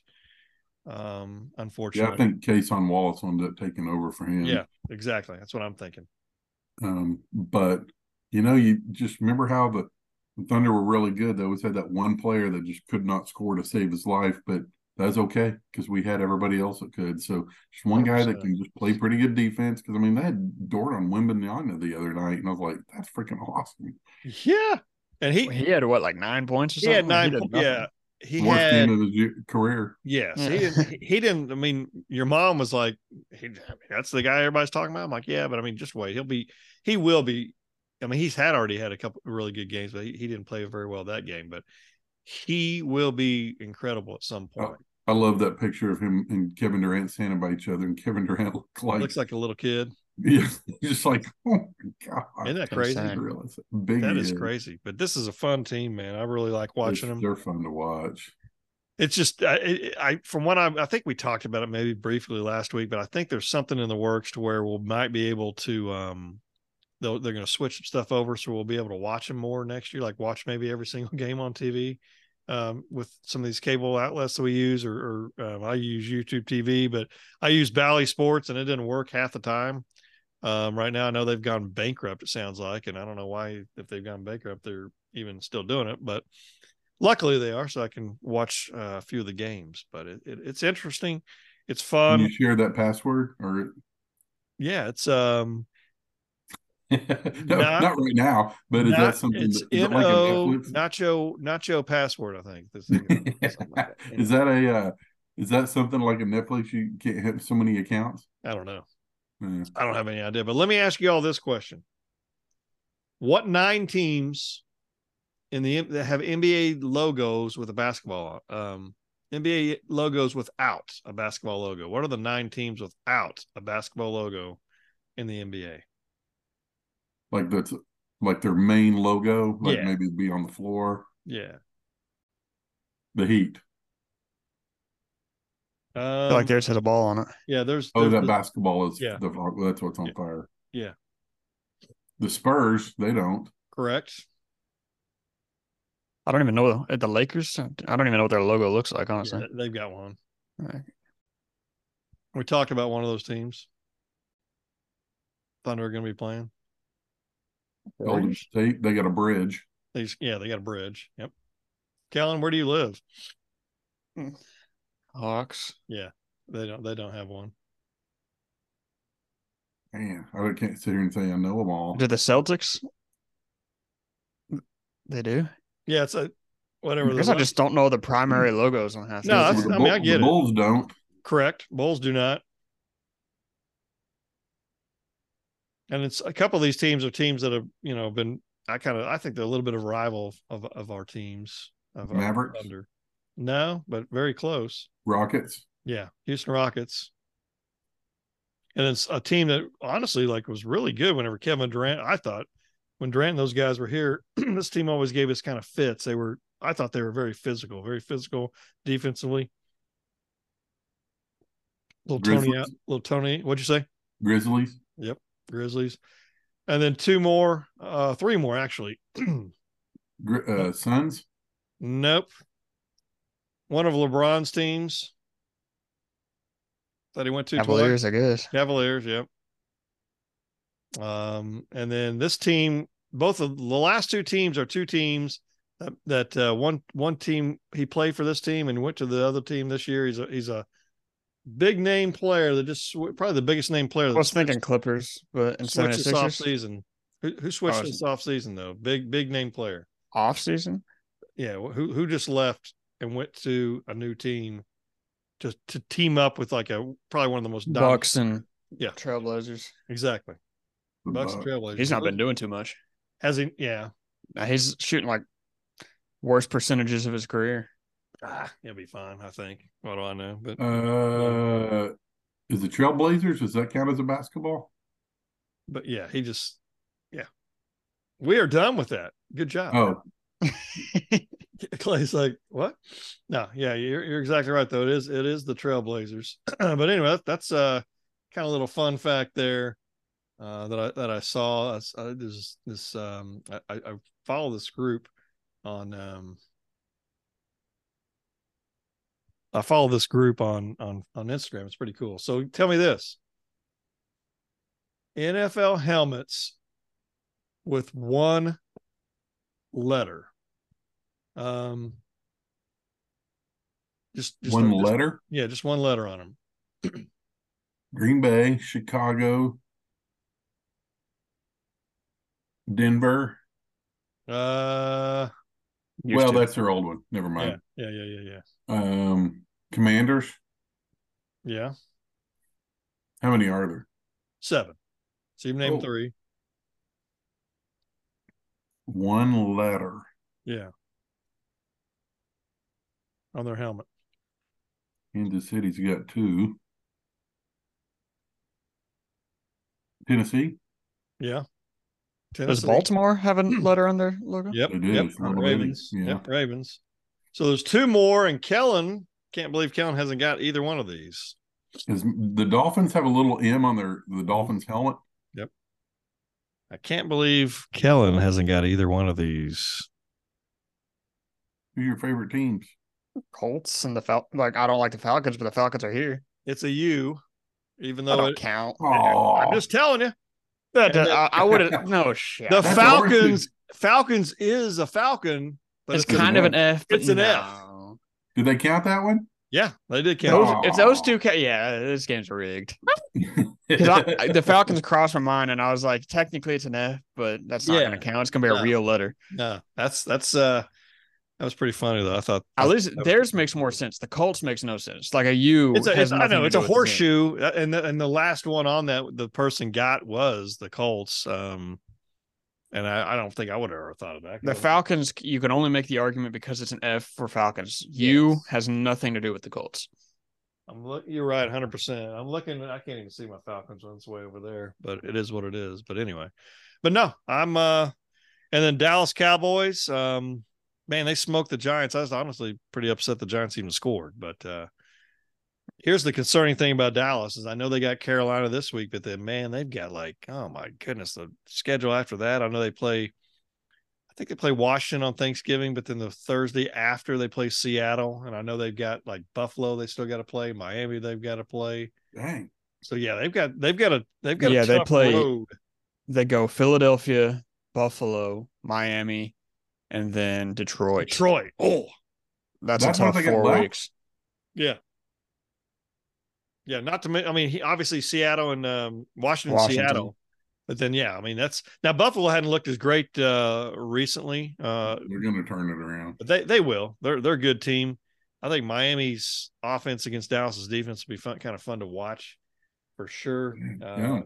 Um, unfortunately, yeah, I think Cason Wallace ended up taking over for him. Yeah, exactly. That's what I'm thinking. Um, but you know, you just remember how the The Thunder were really good. They always had that one player that just could not score to save his life, but that's okay because we had everybody else that could. So just one guy that can just play pretty good defense. Because I mean, they had Dort on Wembanyama the other night, and I was like, that's freaking awesome. Yeah, and he he had what, like nine points or he something? had nine. He po- yeah, he Worst had game of his year, career. yes. Yeah. He didn't. He, he didn't. I mean, your mom was like, he, I mean, "That's the guy everybody's talking about." I'm like, "Yeah," but I mean, just wait. He'll be. He will be. I mean, he's had already had a couple really good games, but he, he didn't play very well that game. But he will be incredible at some point. Oh. I love that picture of him and Kevin Durant standing by each other, and Kevin Durant looked like looks like a little kid. Yeah, just like, oh my god, Isn't that crazy? Big that is. is crazy. But this is a fun team, man. I really like watching it's, them. They're fun to watch. It's just, I, I from what I, I think we talked about it maybe briefly last week, but I think there's something in the works to where we might be able to, um, they'll, they're going to switch some stuff over, so we'll be able to watch them more next year, like watch maybe every single game on T V. Um, with some of these cable outlets that we use, or, or um, I use YouTube T V, but I use Bally Sports and it didn't work half the time. Um, right now, I know they've gone bankrupt, it sounds like, and I don't know why, if they've gone bankrupt, they're even still doing it, but luckily they are, so I can watch uh, a few of the games. But it, it, it's interesting. It's fun. Can you share that password? Or yeah, it's um no, not, not right now, but is not, that something it's that, is N it like a O Netflix? Nacho Nacho password, I think. This thing is, like that. Is that a uh, is that something like a Netflix? You can't have so many accounts. I don't know. Yeah. I don't have any idea. But let me ask you all this question: what nine teams in the that have N B A logos with a basketball um N B A logos without a basketball logo? What are the nine teams without a basketball logo in the N B A? Like that's like their main logo, like Yeah. maybe it'd be on the floor. Yeah. The Heat. Um, I feel like theirs has a ball on it. Yeah, there's, Oh, there's that the, basketball is yeah. the that's what's on Yeah. fire. Yeah. The Spurs, they don't. Correct. I don't even know at the Lakers. I don't even know what their logo looks like, honestly. Yeah, they've got one. Right. We talked about one of those teams. Thunder are going to be playing. Golden State, they got a bridge. They just, yeah, they got a bridge. Yep. Kellen, where do you live? Hawks. Yeah, they don't. They don't have one. Man, I can't sit here and say I know them all. Do the Celtics? They do. Yeah, it's a whatever. I guess the, I just don't know the primary logos on half. No, these that's- teams. I mean, I get the it. Bulls don't. correct. Bulls do not. And it's a couple of these teams are teams that have, you know, been, I kind of, I think they're a little bit of rival of, of, of our teams. Of our Mavericks? Thunder. No, but very close. Rockets. Yeah. Houston Rockets. And it's a team that honestly, like, was really good whenever Kevin Durant, I thought when Durant and those guys were here, this team always gave us kind of fits. They were, I thought they were very physical, very physical defensively. Little Tony Grizzlies. out, little Tony. What'd you say? Grizzlies. Yep. Grizzlies. And then two more, uh, three more actually. Uh, Suns. Nope. One of LeBron's teams that he went to. Cavaliers, twice. I guess. Cavaliers, yep. Um, and then this team, both of the last two teams are two teams that, that uh, one one team he played for this team and went to the other team this year. He's a he's a big name player that just probably the biggest name player. I was thinking Clippers, but instead of switched this off Sixers, season. Who, who switched Oh, this off season though? Big big name player. off season. Yeah, who who just left and went to a new team to to team up with like a probably one of the most dominant- Bucks and Yeah. Trailblazers. exactly. The Bucks and Bucks. Trailblazers. He's not been doing too much. Has he? Yeah. Now, he's shooting like worst percentages of his career. Ah, he'll be fine, I think. What do I know? But Uh, is the Trailblazers? Does that count as a basketball? but yeah, he just yeah. We are done with that. Good job. Oh, Clay's like, what? No, yeah, you're you're exactly right though. It is it is the Trailblazers. But anyway, that, that's uh kind of a little fun fact there uh that I that I saw. I, I, there's this um I, I follow this group on um I follow this group on on on Instagram. It's pretty cool. So tell me this. N F L helmets with one letter. Um, just, just One just- letter. yeah, just one letter on them. Green Bay, Chicago, Denver. Uh, Used well, to. that's their old one. Never yeah, mind. yeah, yeah, yeah, yeah. Um, Commanders. Yeah, How many are there? seven. So you've named Oh. three. One letter. Yeah, on their helmet. Kansas City's got two. Tennessee. Yeah. Does Tennessee. Baltimore have a letter on their logo? Yep. They do. Yep. It's one of Ravens. these. Yeah. Yep. Ravens. So there's two more, and Kellen can't believe Kellen hasn't got either one of these. Is the Dolphins have a little M on their the Dolphins helmet? Yep. I can't believe Kellen hasn't got either one of these. Who are your favorite teams? Colts and the Fal. Like I don't like the Falcons, but the Falcons are here. It's a U, even That though don't it, count. Oh, I'm just telling you. That, And I, I would have no shit. The That's Falcons, Falcons is a Falcon, but it's it's, an kind of F. an F. But It's an no. F. did they count that one? yeah, they did Those, count. Oh. if those two, ca- yeah, this game's rigged. Because the Falcons crossed my mind, and I was like, technically it's an F, but that's not Yeah. going to count. It's going to be a No. real letter. No, that's that's uh that was pretty funny though. I thought At least that was- theirs makes more sense. The Colts makes no sense. Like a U. It's a, has it's, I nothing know to it's do a with the team. horseshoe, uh, and the, and the last one on that the person got was the Colts. Um, and I, I don't think I would have ever thought of that. The Falcons, you can only make the argument because it's an F for Falcons. U Yes. has nothing to do with the Colts. I'm look, you're right, one hundred percent. I'm looking. I can't even see my Falcons one. It's way over there, but it is what it is. But anyway, but no, I'm. uh And then Dallas Cowboys. Um, man, they smoked the Giants. I was honestly pretty upset the Giants even scored. But uh here's the concerning thing about Dallas is I know they got Carolina this week, but then man, they've got like, oh my goodness, the schedule after that. I know they play. I think they play Washington on Thanksgiving, but then the Thursday after they play Seattle, and I know they've got like Buffalo. They still got to play Miami. They've got to play. Dang. So yeah, they've got they've got a they've got Yeah, a they tough play- road. They go Philadelphia, Buffalo, Miami, and then Detroit. Detroit. Oh That's, That's a what tough they got four left? weeks. yeah, yeah. Not to mention, I mean, he, obviously Seattle and um, Washington, Washington. Seattle. But then yeah, I mean that's now Buffalo hadn't looked as great uh, recently, uh, They're going to turn it around. but they they will. They're they're a good team. I think Miami's offense against Dallas's defense will be fun, kind of fun to watch for sure. Uh, Yeah.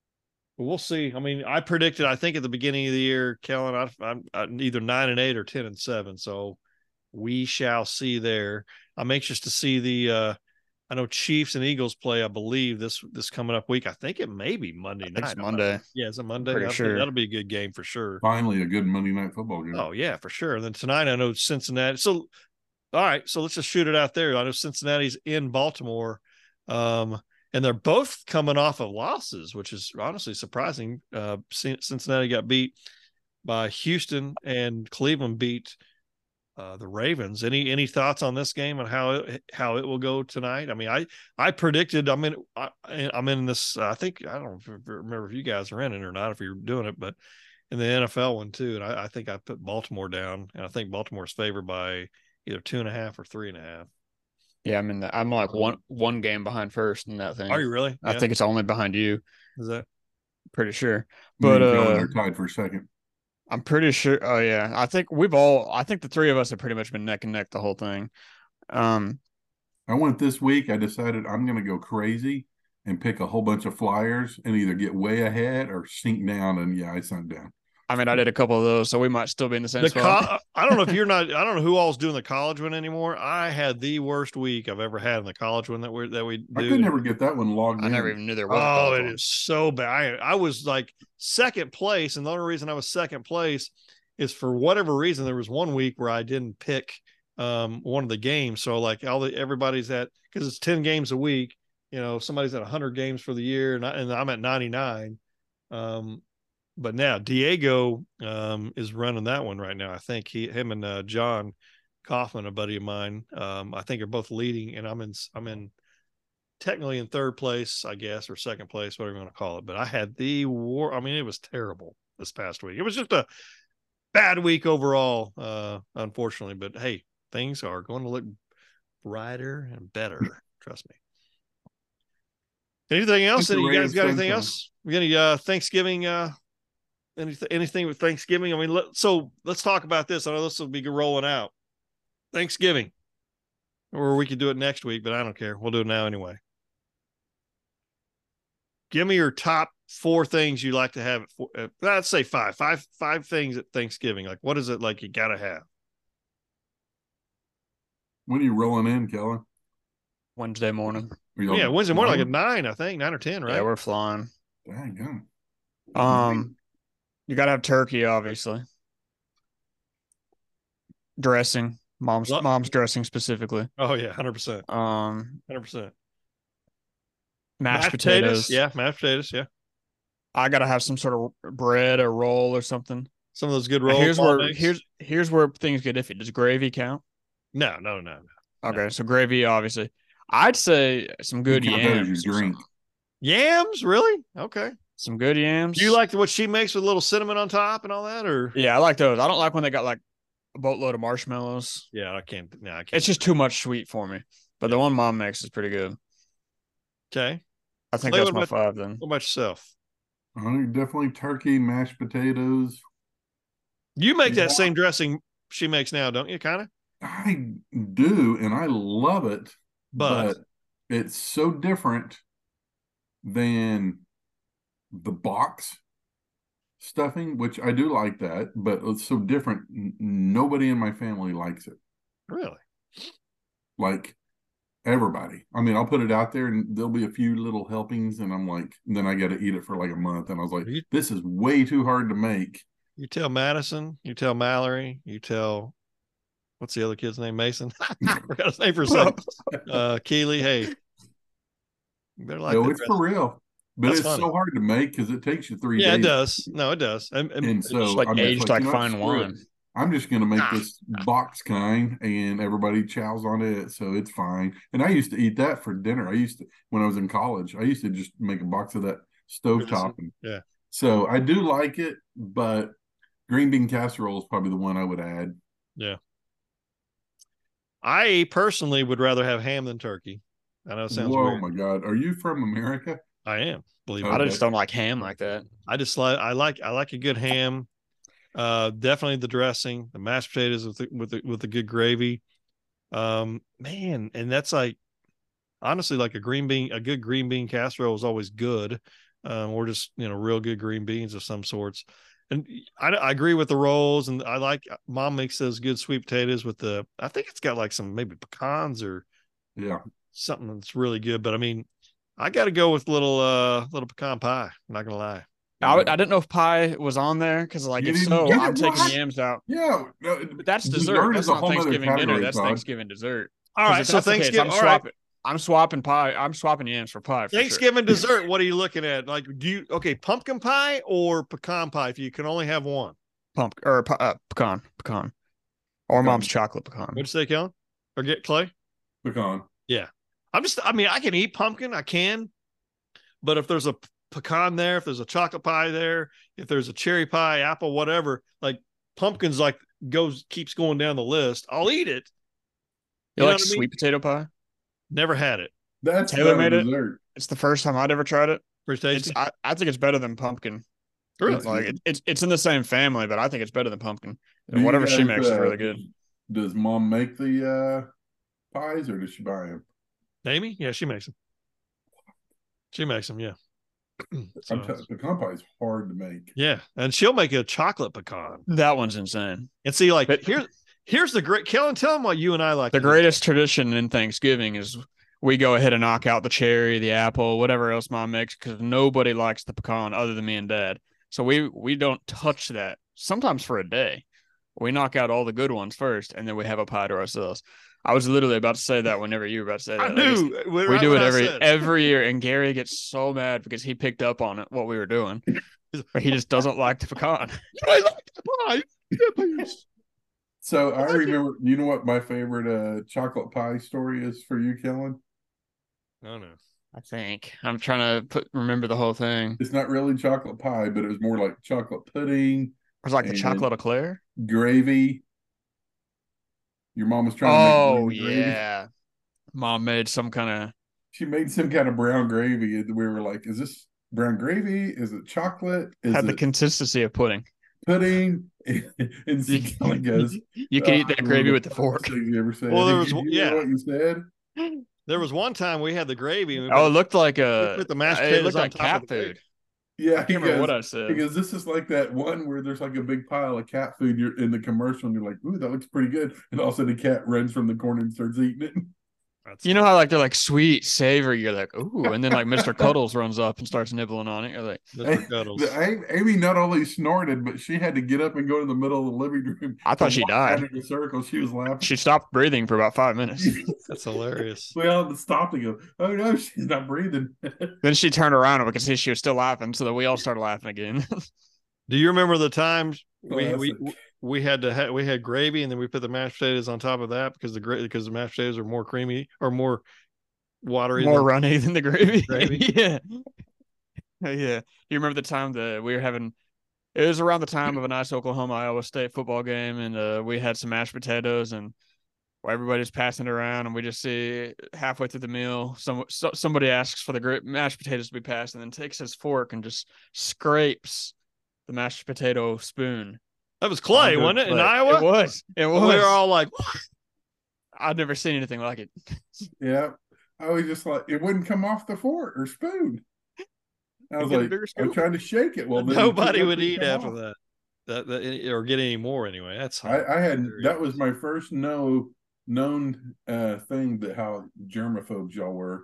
But we'll see. I mean, I predicted, I think at the beginning of the year, Kellen, I, I'm, I'm either nine and eight or ten and seven. So we shall see there. I'm anxious to see the. Uh, I know Chiefs and Eagles play. I believe this this coming up week. I think it may be Monday I think night. it's Monday. Yeah, it's a Monday. Pretty That'll, sure. be, that'll be a good game for sure. Finally, a good Monday night football game. Oh yeah, for sure. And then tonight, I know Cincinnati. So all right, so let's just shoot it out there. I know Cincinnati's in Baltimore. Um, and they're both coming off of losses, which is honestly surprising. Uh, Cincinnati got beat by Houston, and Cleveland beat uh, the Ravens. Any any thoughts on this game and how it, how it will go tonight? I mean, I I predicted. I'm in. I, I'm in this. I think I don't remember if you guys are in it or not. If you're doing it, but in the N F L one too. And I, I think I put Baltimore down, and I think Baltimore's favored by either two and a half or three and a half. Yeah, I'm in the, I'm like one one game behind first in that thing. Are you really? I Yeah. think it's only behind you. Is that Pretty sure. Me But and Kellen uh, are tied for second. I'm pretty sure. Oh yeah, I think we've all. I think the three of us have pretty much been neck and neck the whole thing. Um, I went this week. I decided I'm going to go crazy and pick a whole bunch of flyers and either get way ahead or sink down. And yeah, I sunk down. I mean, I did a couple of those, so we might still be in the same the spot. co- I don't know if you're not. I don't know who all's doing the college one anymore. I had the worst week I've ever had in the college one that we that we do. I could never get that one logged I in. never even knew there was. a Oh, college it one. is so bad. I, I was like second place, and the only reason I was second place is for whatever reason there was one week where I didn't pick um, one of the games. So like all the everybody's at because it's ten games a week. You know, somebody's at one hundred games for the year, and, I, and I'm at ninety-nine. Um, but now Diego um, is running that one right now. I think he, him, and uh, John Kaufman, a buddy of mine, um, I think are both leading, and I'm in. I'm in. Technically in third place, I guess, or second place, whatever you want to call it. But I had the war. I mean, it was terrible this past week. It was just a, bad week overall, uh, unfortunately. But hey, things are going to look brighter and better. Trust me. Anything else? Any, you guys got anything else? We got any uh, Thanksgiving? Uh, anything? Anything with Thanksgiving? I mean, let, so let's talk about this. I know this will be rolling out. Thanksgiving, or we could do it next week, but I don't care. We'll do it now anyway. Give me your top four things you like to have. At four, uh, let's say five, five, five things at Thanksgiving. Like, what is it like you got to have? When are you rolling in, Kellen? Wednesday morning. Yeah, Wednesday morning, like at nine, I think, nine or ten, right? Yeah, we're flying. Dang, go. Um, you got to have turkey, obviously. Dressing, mom's Lo- mom's dressing specifically. Oh yeah, hundred percent. Um, hundred percent. Mashed, mashed potatoes. potatoes. Yeah, mashed potatoes. Yeah. I gotta have some sort of bread or roll or something. Some of those good rolls. Here's where makes. here's here's where things get iffy. Does gravy count? No, no, no, no. Okay, no. So gravy, obviously. I'd say some good yams. Drink. Yams, really? Okay. Some good yams. Do you like what she makes with a little cinnamon on top and all that, or? Yeah, I like those. I don't like when they got like a boatload of marshmallows. Yeah, I can't. No, I can't. It's just too much sweet for me. But yeah. The one mom makes is pretty good. Okay. I think so that's my about, five then. What about yourself? Uh, definitely turkey, mashed potatoes. You make that same dressing she makes now, don't you? Kind of. I do, and I love it, but, but it's so different than the box stuffing, which I do like that, but it's so different. Nobody in my family likes it. Really? Like everybody. I mean, I'll put it out there and there'll be a few little helpings and I'm like, then I got to eat it for like a month. And I was like, you, this is way too hard to make. You tell Madison, you tell Mallory, you tell, what's the other kid's name? Mason. I forgot his name for a second. Uh, Keely. Hey, you better like no, it's for real. But That's it's funny. So hard to make because it takes you three yeah, days. Yeah, it does. No, it does. And, and, and so it's like I'm aged like, like fine wine. I'm just going to make this box kind and everybody chows on it. So it's fine. And I used to eat that for dinner. I used to, when I was in college, I used to just make a box of that stovetop. And, yeah. So I do like it, but green bean casserole is probably the one I would add. Yeah. I personally would rather have ham than turkey. I know it sounds Whoa, weird. Oh my God. Are you from America? I am. Believe me. I just don't like ham like that. I just like, I like, I like a good ham. Uh, definitely the dressing, the mashed potatoes with the, with the, with the good gravy. Um, man, and that's like honestly like a green bean, a good green bean casserole is always good. Um, or just you know real good green beans of some sorts. And I, I agree with the rolls, and I like mom makes those good sweet potatoes with the. I think it's got like some maybe pecans or yeah something that's really good. But I mean, I got to go with little uh little pecan pie. I'm not gonna lie. I, I didn't know if pie was on there because, like, you if so, I'm it, taking yams out. Yeah, no, but that's dessert. That's not Thanksgiving dinner. That's Todd. Thanksgiving dessert. All right, so Thanksgiving. Case, I'm swapping. Right. I'm swapping pie. I'm swapping yams for pie. For Thanksgiving sure. dessert. What are you looking at? Like, do you okay pumpkin pie or pecan pie? If you can only have one, pumpkin or uh, pecan, pecan, or pecan. Mom's chocolate pecan. What'd you say, Kellen? Or get Clay? Pecan. Yeah, I'm just. I mean, I can eat pumpkin. I can, but if there's a pecan there, if there's a chocolate pie there, if there's a cherry pie, apple, whatever, like pumpkins, like goes keeps going down the list. I'll eat it. You, you like sweet mean? Potato pie? Never had it. That's Taylor made dessert. it. It's the first time I'd ever tried it. Pretty tasty. I, I think it's better than pumpkin. Really? It's like it, it's it's in the same family, but I think it's better than pumpkin. And whatever guys, she makes uh, is really good. Does mom make the uh, pies or does she buy them? Amy? Yeah, she makes them. She makes them. Yeah. So, I'm t- pecan pie is hard to make. Yeah, and she'll make a chocolate pecan. That one's insane. And see, like but, here's here's the great. Kellen, tell them what you and I like. The greatest do. Tradition in Thanksgiving is we go ahead and knock out the cherry, the apple, whatever else mom makes, because nobody likes the pecan other than me and dad. So we we don't touch that. Sometimes for a day, we knock out all the good ones first, and then we have a pie to ourselves. I was literally about to say that whenever you were about to say that. I knew. Like we right do it every every year, and Gary gets so mad because he picked up on it, what we were doing. But he just doesn't like the pecan. I like the pie. Yeah, so I remember, you know what my favorite uh, chocolate pie story is for you, Kellen? No, no. I think. I'm trying to put remember the whole thing. It's not really chocolate pie, but it was more like chocolate pudding. was like the and chocolate eclair. gravy. Your mom was trying Oh to make gravy. yeah, mom made some kind of. She made some kind of brown gravy, and we were like, "Is this brown gravy? Is it chocolate? Is Had the it consistency of pudding. pudding?" And You, Kelly goes, you could "Oh, eat that one gravy of with the the fork. funniest things you ever said." Well, there Did was you hear yeah. what you said? There was one time we had the gravy. And we Oh, put, it looked like we a. put the mashed It potatoes looked on like top cat of the gravy. food. Yeah, I he can't remember what goes, I said. he goes, "This is like that one where there's like a big pile of cat food you're in the commercial, and you're like, ooh, that looks pretty good." And all of a sudden, the cat runs from the corner and starts eating it. That's You know how like they're like sweet, savory. You're like, ooh, and then like Mister Cuddles runs up and starts nibbling on it. You're like, Mister Cuddles. The- Amy not only snorted, but she had to get up and go to the middle of the living room. I thought to she walk died. around in a circle. She was laughing. she stopped breathing for about five minutes. That's hilarious. We all stopped and go, "Oh no, she's not breathing." Then she turned around and we could see she was still laughing, so then we all started laughing again. Do you remember the times we we Classic. we had to ha- we had gravy and then we put the mashed potatoes on top of that because the gra- because the mashed potatoes are more creamy or more watery, More than runny than the gravy. gravy. yeah, yeah. You remember the time that we were having? It was around the time of a nice Oklahoma Iowa State football game, and uh, we had some mashed potatoes, and everybody's passing it around, and we just see halfway through the meal, some so, somebody asks for the gra- mashed potatoes to be passed, and then takes his fork and just scrapes the mashed potato spoon. That was Clay, Onto wasn't it, in Clay. Iowa? It was. It was. We were all like, "What?" I've never seen anything like it. Yeah, I was just like, it wouldn't come off the fork or spoon. I was Get a like, bigger I'm scoop. trying to shake it. Well, then Nobody it would wouldn't eat come after off. that. That, that or get any more anyway. That's I, I had hilarious. that was my first know known uh thing that how germaphobes y'all were.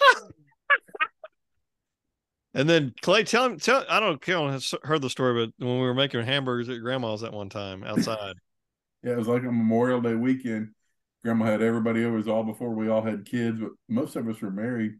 And then Clay, tell him, tell I don't know, Carolyn has heard the story, but when we were making hamburgers at grandma's that one time outside. Yeah, it was like a Memorial Day weekend. Grandma had everybody over. It was all before we all had kids, but most of us were married.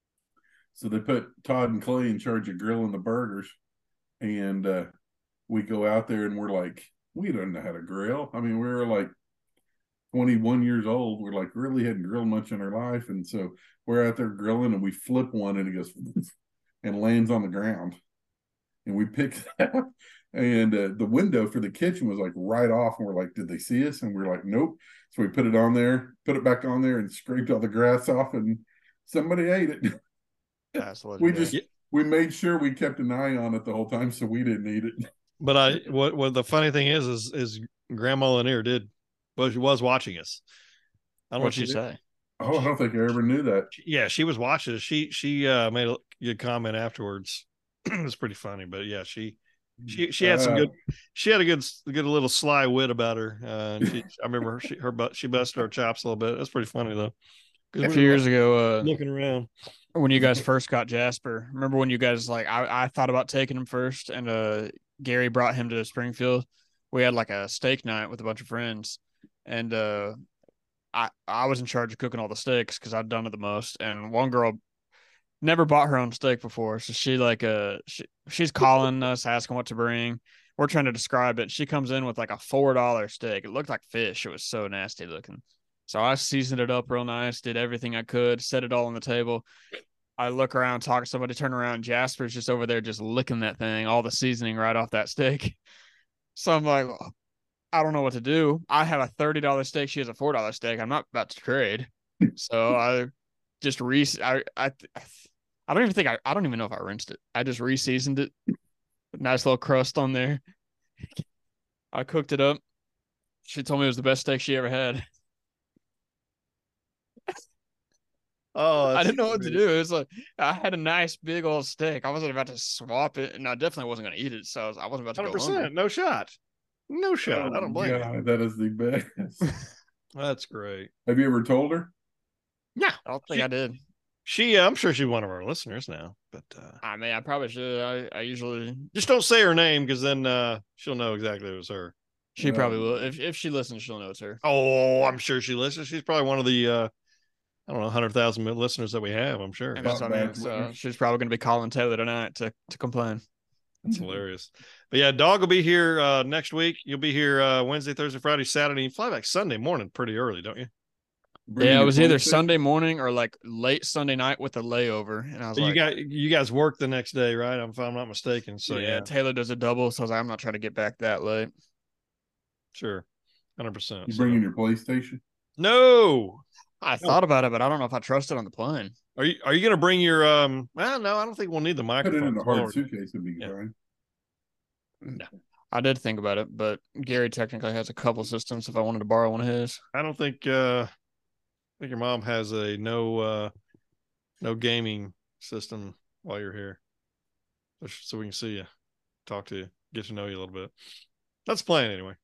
So they put Todd and Clay in charge of grilling the burgers. And uh, we go out there and we're like, we don't know how to grill. I mean, we were like twenty-one years old. We're like, really hadn't grilled much in our life. And so we're out there grilling and we flip one and it goes and lands on the ground. And we pick it up. And uh, the window for the kitchen was like right off. And we're like, did they see us? And we're like, nope. So we put it on there, put it back on there, and scraped all the grass off, and somebody ate it. That's we legendary. just we made sure we kept an eye on it the whole time, so we didn't eat it. But I, what, what the funny thing is, is, is Grandma Lanier did, well, she was watching us. I don't know What'd what she say? Oh, I don't think I ever knew that. Yeah, she was watching us. She, she uh, made a good comment afterwards. It was pretty funny, but yeah, she, she, she had some Uh, good, she had a good, good little sly wit about her. Uh, she, I remember her, she, her, butt, she busted our chops a little bit. That's pretty funny though. A few years ago, uh, looking around. when you guys first got Jasper, remember when you guys like I, I thought about taking him first, and uh Gary brought him to Springfield. We had like a steak night with a bunch of friends, and uh I I was in charge of cooking all the steaks because I'd done it the most. And one girl never bought her own steak before, so she like uh she, she's calling us asking what to bring. We're trying to describe it. She comes in with like a four dollar steak. It looked like fish. It was so nasty looking. So I seasoned it up real nice, did everything I could, set it all on the table. I look around, talk to somebody, turn around. Jasper's just over there just licking that thing, all the seasoning right off that steak. So I'm like, I don't know what to do. I have a thirty dollar steak. She has a four dollar steak. I'm not about to trade. So I just re I, I I don't even think I I don't even know if I rinsed it. I just re-seasoned it. Nice little crust on there. I cooked it up. She told me it was the best steak she ever had. Oh, I didn't know what to do. It was like I had a nice big old steak. I wasn't about to swap it, and I definitely wasn't going to eat it. So I, was, I wasn't about to Hundred go hungry. percent, no shot, no shot. Oh, I don't blame you. God, that is the best. That's great. Have you ever told her? Yeah, I don't think she, I did. she uh, I'm sure she's one of our listeners now, but uh, I mean, I probably should. I, I usually just don't say her name because then uh, she'll know exactly it was her. she Yeah. probably will. If if she listens, she'll know it's her. Oh, I'm sure she listens. She's probably one of the uh, I don't know, hundred thousand listeners that we have. I'm sure. And that's what I mean. bad So listeners. she's probably going to be calling Taylor tonight to to complain. That's hilarious. But yeah, Dog will be here uh, next week. You'll be here uh, Wednesday, Thursday, Friday, Saturday. You fly back Sunday morning pretty early, don't you? Bringing Yeah, it your was either PlayStation? Sunday morning or like late Sunday night with a layover, and I was you like, got you guys work the next day, right? If I'm not mistaken. So yeah, yeah, Taylor does a double, so I was like, I'm not trying to get back that late. sure, hundred percent. You So bringing your PlayStation? no, I thought about it, but I don't know if I trust it on the plane. are you are you gonna bring your um? Well, no, I don't think we'll need the Put microphone. it in a as hard well. suitcase would be Yeah. fine. I did think about it, but Gary technically has a couple systems if I wanted to borrow one of his. I don't think uh I think your mom has a no uh no gaming system while you're here. So we can see you, talk to you, get to know you a little bit. That's the plan anyway.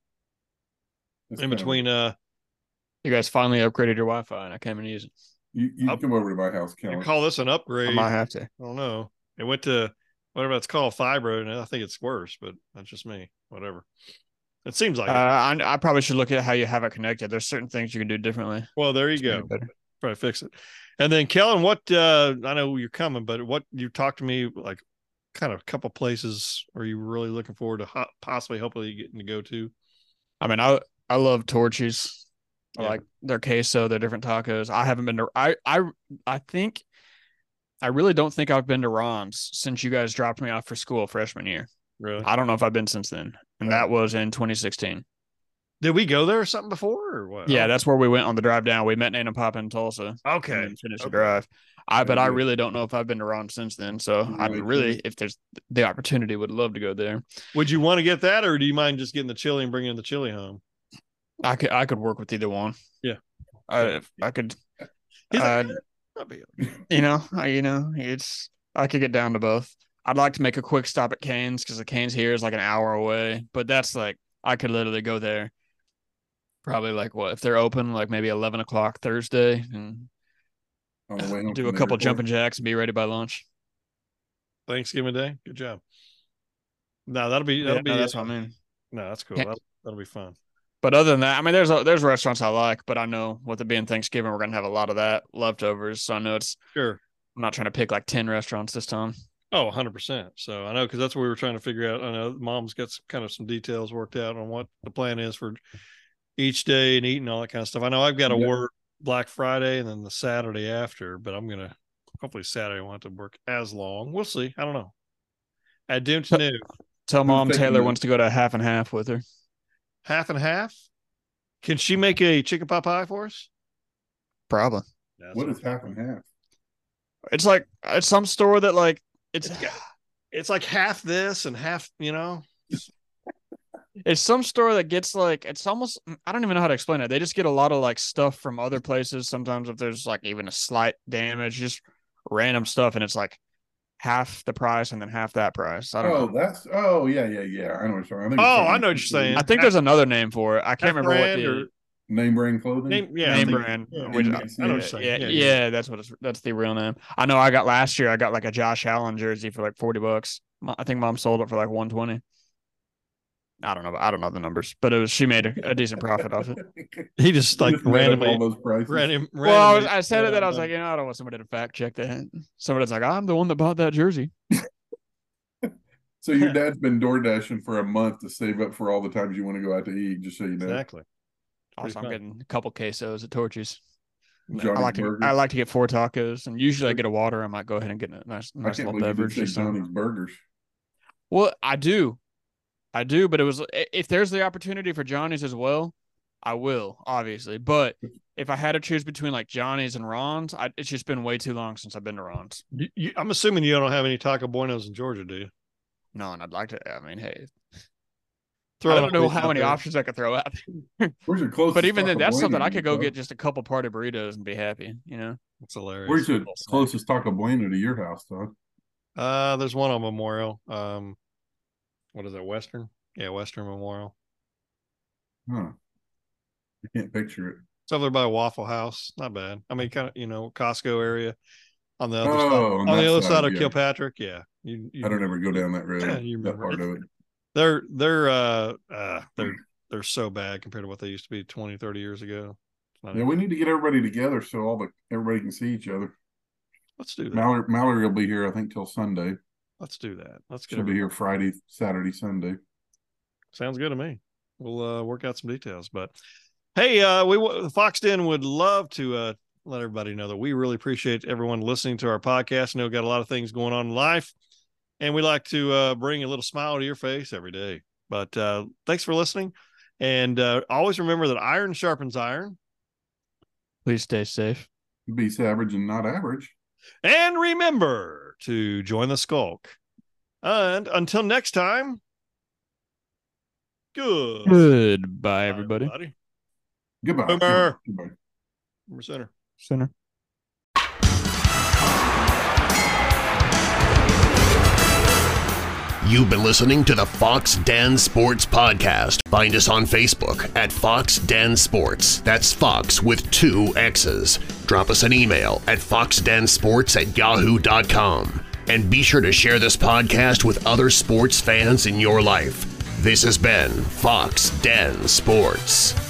That's In fine. between uh You guys finally upgraded your Wi-Fi, and I came and use it. you, you Up- come over to my house, you Kellen. call this an I upgrade. might I have to. don't know. It went to whatever it's called, fiber, and I think it's worse, but that's just me. Whatever. It seems like Uh, it. I, I probably should look at how you have it connected. There's certain things you can do differently. Well, there you to make go. it better. Try to fix it. And then Kellen, what uh I know you're coming, but what you talked to me like kind of a couple places are you really looking forward to ho- possibly hopefully getting to go to? I mean, I I love Torchy's. I Yeah. like their queso, their different tacos. I haven't been to. I I I think. I really don't think I've been to Ron's since you guys dropped me off for school freshman year. Really? I don't know if I've been since then, and that was in twenty sixteen. Did we go there or something before or what? Yeah, that's where we went on the drive down. We met Nana and Papa in Tulsa. Okay. And then finished Okay. the drive. I but I Very good. really don't know if I've been to Ron since then. So You I'd like really, it? if there's the opportunity, would love to go there. Would you want to get that, or do you mind just getting the chili and bringing the chili home? I could I could work with either one. Yeah. I I could. He's Uh, like, "Eh, not big. you know, I, you know, it's I could get down to both. I'd like to make a quick stop at Cane's because the Cane's here is like an hour away, but that's like I could literally go there. Probably like what if they're open like maybe eleven o'clock Thursday and On the way home do from a the couple airport. jumping jacks and be ready by lunch. Thanksgiving Day. Good job. No, that'll be that'll Yeah, be no, that's uh, what I mean. no, that's cool. Can't- That'll, that'll be fun. But other than that, I mean, there's there's restaurants I like, but I know with it being Thanksgiving, we're gonna have a lot of that leftovers. So I know it's Sure. I'm not trying to pick like ten restaurants this time. Oh, one hundred percent. So I know because that's what we were trying to figure out. I know mom's got some kind of some details worked out on what the plan is for each day and eating all that kind of stuff. I know I've got to Yeah. work Black Friday and then the Saturday after, but I'm gonna hopefully Saturday I won't have to work as long. We'll see. I don't know. At Doom to New, Tell mom taking Taylor the- wants to go to half and half with her. half and half. Can she make a chicken pot pie for us? Probably. That's What is half and half? It's like it's some store that like it's It's got- It's like half this and half, you know. it's some store that gets like it's almost I don't even know how to explain it. They just get a lot of like stuff from other places. Sometimes if there's like even a slight damage, just random stuff, and it's like half the price and then half that price. I don't Oh, know. that's oh yeah, yeah, yeah. I know what you're talking. I think Oh, it's I something know what you're saying. I think there's another name for it. I can't Half remember what brand the or name brand clothing. name. Yeah, I name think- brand. yeah, which- I know what you're saying. yeah, Yeah, yeah, yeah. that's what it's that's the real name. I know I got last year. I got like a Josh Allen jersey for like forty bucks. Mo- I think mom sold it for like one twenty. I don't know. I don't know the numbers, but it was she made a, a decent profit off it. He just like Just made up randomly, all those prices. random, Well, I was randomly- I said it that I was like, you know, I don't want somebody to fact check that. Somebody's like, I'm the one that bought that jersey. So your dad's been door dashing for a month to save up for all the times you want to go out to eat. Just so you know, exactly. Also, I'm fun. getting a couple quesos at Torchy's. Johnny's I like to Burgers. I like to get four tacos, and usually I get a water. I might go ahead and get a nice I nice can't little believe you beverage. did Just say so- Johnny's Burgers. Well, I do, I do, but it was if there's the opportunity for Johnny's as well, I will obviously. But if I had to choose between like Johnny's and Ron's, I, it's just been way too long since I've been to Ron's. You, you, I'm assuming you don't have any Taco Buenos in Georgia, do you? No, and I'd like to. I mean, hey, Throw I it don't on know the- how many out there. options I could throw out. there. Where's your closest? But even then, Taco that's something Bueno I could go to you, get just a couple party burritos and be happy. You know. That's hilarious. Where's the Little snack. closest Taco Bueno to your house, Todd? Uh, there's one on Memorial. Um, what is that? Western? Yeah, Western Memorial. Huh. I can't picture it. It's over there by Waffle House. Not bad. I mean, kind of, you know, Costco area on the other Oh, side. on On, that the other side, side of yeah. Kilpatrick. Yeah. You, you, I don't ever go down that road. Yeah, you that remember. part of it. they're, they're, uh, uh, they're, they're so bad compared to what they used to be twenty, thirty years ago. It's not Yeah, even- we need to get everybody together so all the everybody can see each other. let's do that. Mallory, Mallory will be here, I think, till Sunday. Let's do that. Let's get She'll be everybody- here Friday, Saturday, Sunday. Sounds good to me. We'll uh, work out some details, but Hey, uh, we the Fox Den would love to uh, let everybody know that we really appreciate everyone listening to our podcast. I know we've got a lot of things going on in life, and we like to uh, bring a little smile to your face every day. But uh, thanks for listening, and uh, always remember that iron sharpens iron. Please stay safe. Be savage and not average. And remember to join the skulk. And until next time, good. Goodbye, everybody. everybody. Goodbye. Boomer. Goodbye. Boomer Center. Center. You've been listening to the Fox Den Sports Podcast. Find us on Facebook at Fox Den Sports. That's Fox with two X's. Drop us an email at foxdensports at yahoo dot com. And be sure to share this podcast with other sports fans in your life. This has been Fox Den Sports.